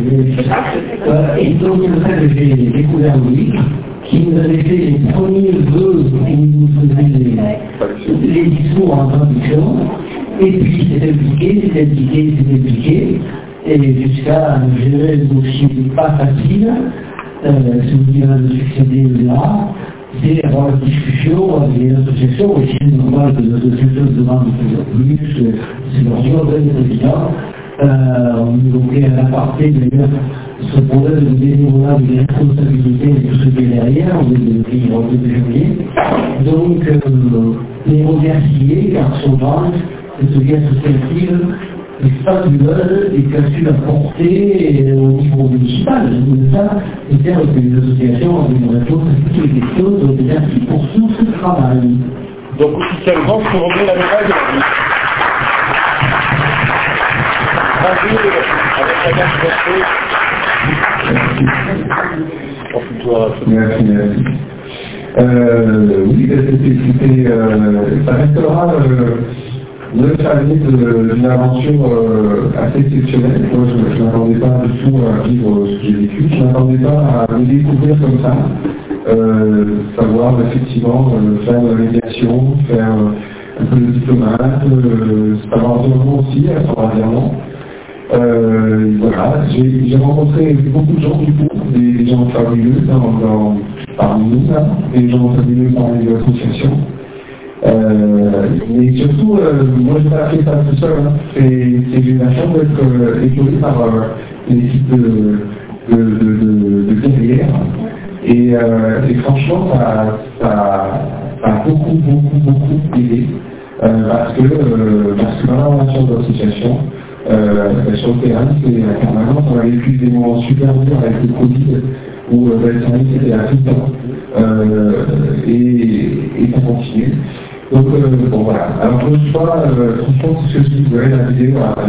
et donc c'est pour ça que j'ai découvert Loïc, qui nous avait fait les premiers vœux où il nous faisait les discours en traduction. Et puis c'est impliqué, et jusqu'à gérer le dossier pas facile, celui qui va nous succéder là, c'est avoir une discussion avec les associations, et c'est normal que les associations demandent toujours plus, c'est leur job d'être évident. On évoquait à l'aparté d'ailleurs ce problème de bénévolat, des responsabilités et tout ce qui est derrière, on est depuis janvier. Donc, les remercier, car son rôle, cette vie associative est fabuleuse et qu'a su apporter au niveau municipal. Ça, c'est-à-dire que les associations ont une réponse à toutes les questions, donc merci pour tout ce travail. Donc officiellement, je peux remettre la médaille de la vie. Bravo avec la Merci. Oui, ça restera le année d'une aventure assez exceptionnelle. Moi, je ne m'attendais pas du tout à vivre ce que j'ai vécu. Je ne m'attendais pas à me découvrir comme ça. savoir effectivement faire de la médiation, faire un peu de diplomate, savoir dire non aussi, savoir dire non. Voilà, j'ai rencontré beaucoup de gens du coup, des gens fabuleux parmi nous, là, des gens fabuleux parmi les associations. Mais surtout, moi je n'ai pas fait ça tout seul, hein. J'ai eu la chance d'être épaulé par une équipe de guerrières. Et franchement, ça a beaucoup aidé. Parce que dans la relation d'association, sur le terrain, c'est permanent, on a vécu des moments super durs avec le Covid, où le service était à tout le temps, et ça continue. Donc, bon voilà. Alors, je ne sais pas, franchement, ce que je dis, la vidéo a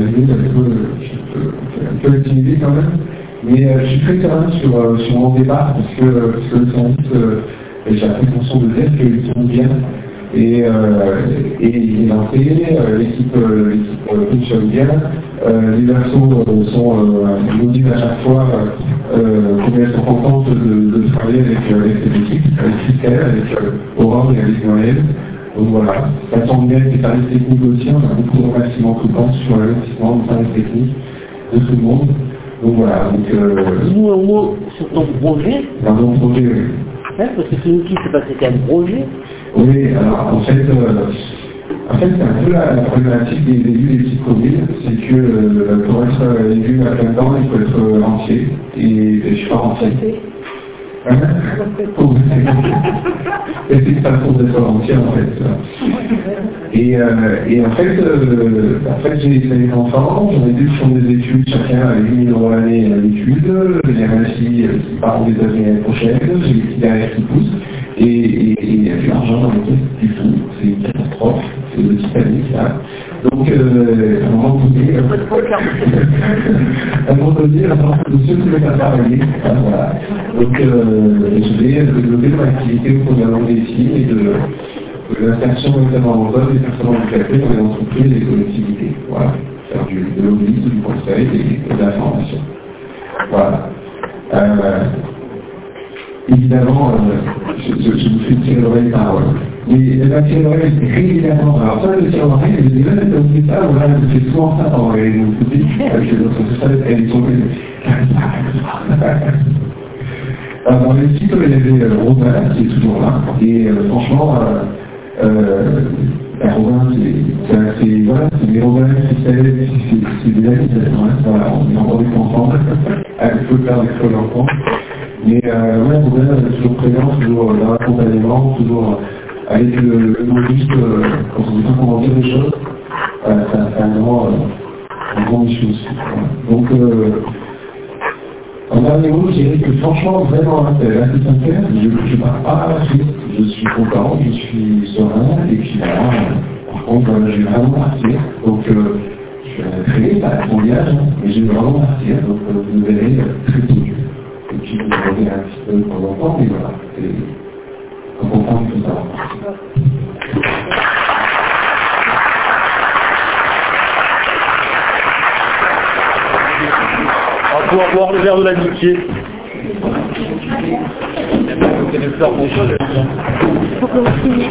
un peu intimidé quand même, mais je suis très serein sur mon départ, parce que le service, j'ai appris son son de tête qu'ils sont bien. Et il est lancé, l'équipe fonctionne bien, les assos nous disent à chaque fois combien elles sont contentes de travailler avec cette équipe, avec Fiscal, avec Orange et avec Noël. Donc voilà, ça tombe bien, les services techniques aussi, on a beaucoup de remerciements tout le temps sur l'investissement des services techniques de tout le monde. Donc voilà, dis-nous un mot sur ton projet. Dans mon projet, oui. Parce que c'est une qui s'est passé un projet. Oui, alors en fait c'est un peu la problématique des élus des petites communes, c'est que pour être élu à plein temps, il faut être entier, et je suis pas entier. C'est une façon d'être entier en fait. Et en fait j'ai des enfants, j'en ai deux qui font des études, chacun a 8 000 € l'année d'études, j'ai ma fille qui part aux États-Unis l'année prochaine, j'ai les petits derrière qui poussent, et il y a de l'argent dans le caisse du tout, c'est une catastrophe, c'est le Titanic là. Donc à un moment donné, monsieur ne pouvait pas travailler. Voilà. Donc je vais développer mon activité au cours de la langue des signes et de l'insertion intermondiale des personnes handicapées dans les entreprises et les collectivités. Voilà. Faire de l'obélisme, du conseil et de l'information. Voilà. Évidemment, je vous fais tirer l'oreille par mais la tirer l'oreille, c'est régulièrement. Alors ça, le tirer l'oreille, je dis là, c'est comme ça, voilà, je fais souvent ça dans les boutiques, avec les autres sociales, elles sont alors, dans les sites, il y avait Robin, qui est toujours là, et franchement, Robin, c'est des Robins, c'est des amis, voilà, on est entendu ensemble, il faut faire des choses ensemble. Mais Robin est toujours présent, toujours dans l'accompagnement, toujours avec le mot juste, quand on dit comment dire les choses, c'est un grand issue aussi. Donc, en dernier mot, je dirais que franchement, vraiment, c'est assez sincère, je ne pars pas à la suite, je suis content, je suis serein, et puis voilà, par contre, je vais vraiment partir, donc je vais créer mon voyage, mais je vais vraiment partir, donc vous me verrez très tôt. Et puis vous revenez un petit peu de temps en temps, mais voilà, c'est important de tout ça. On va pouvoir boire le verre de l'amitié. C'est des fleurs qu'on chose. Faut que vous signiez.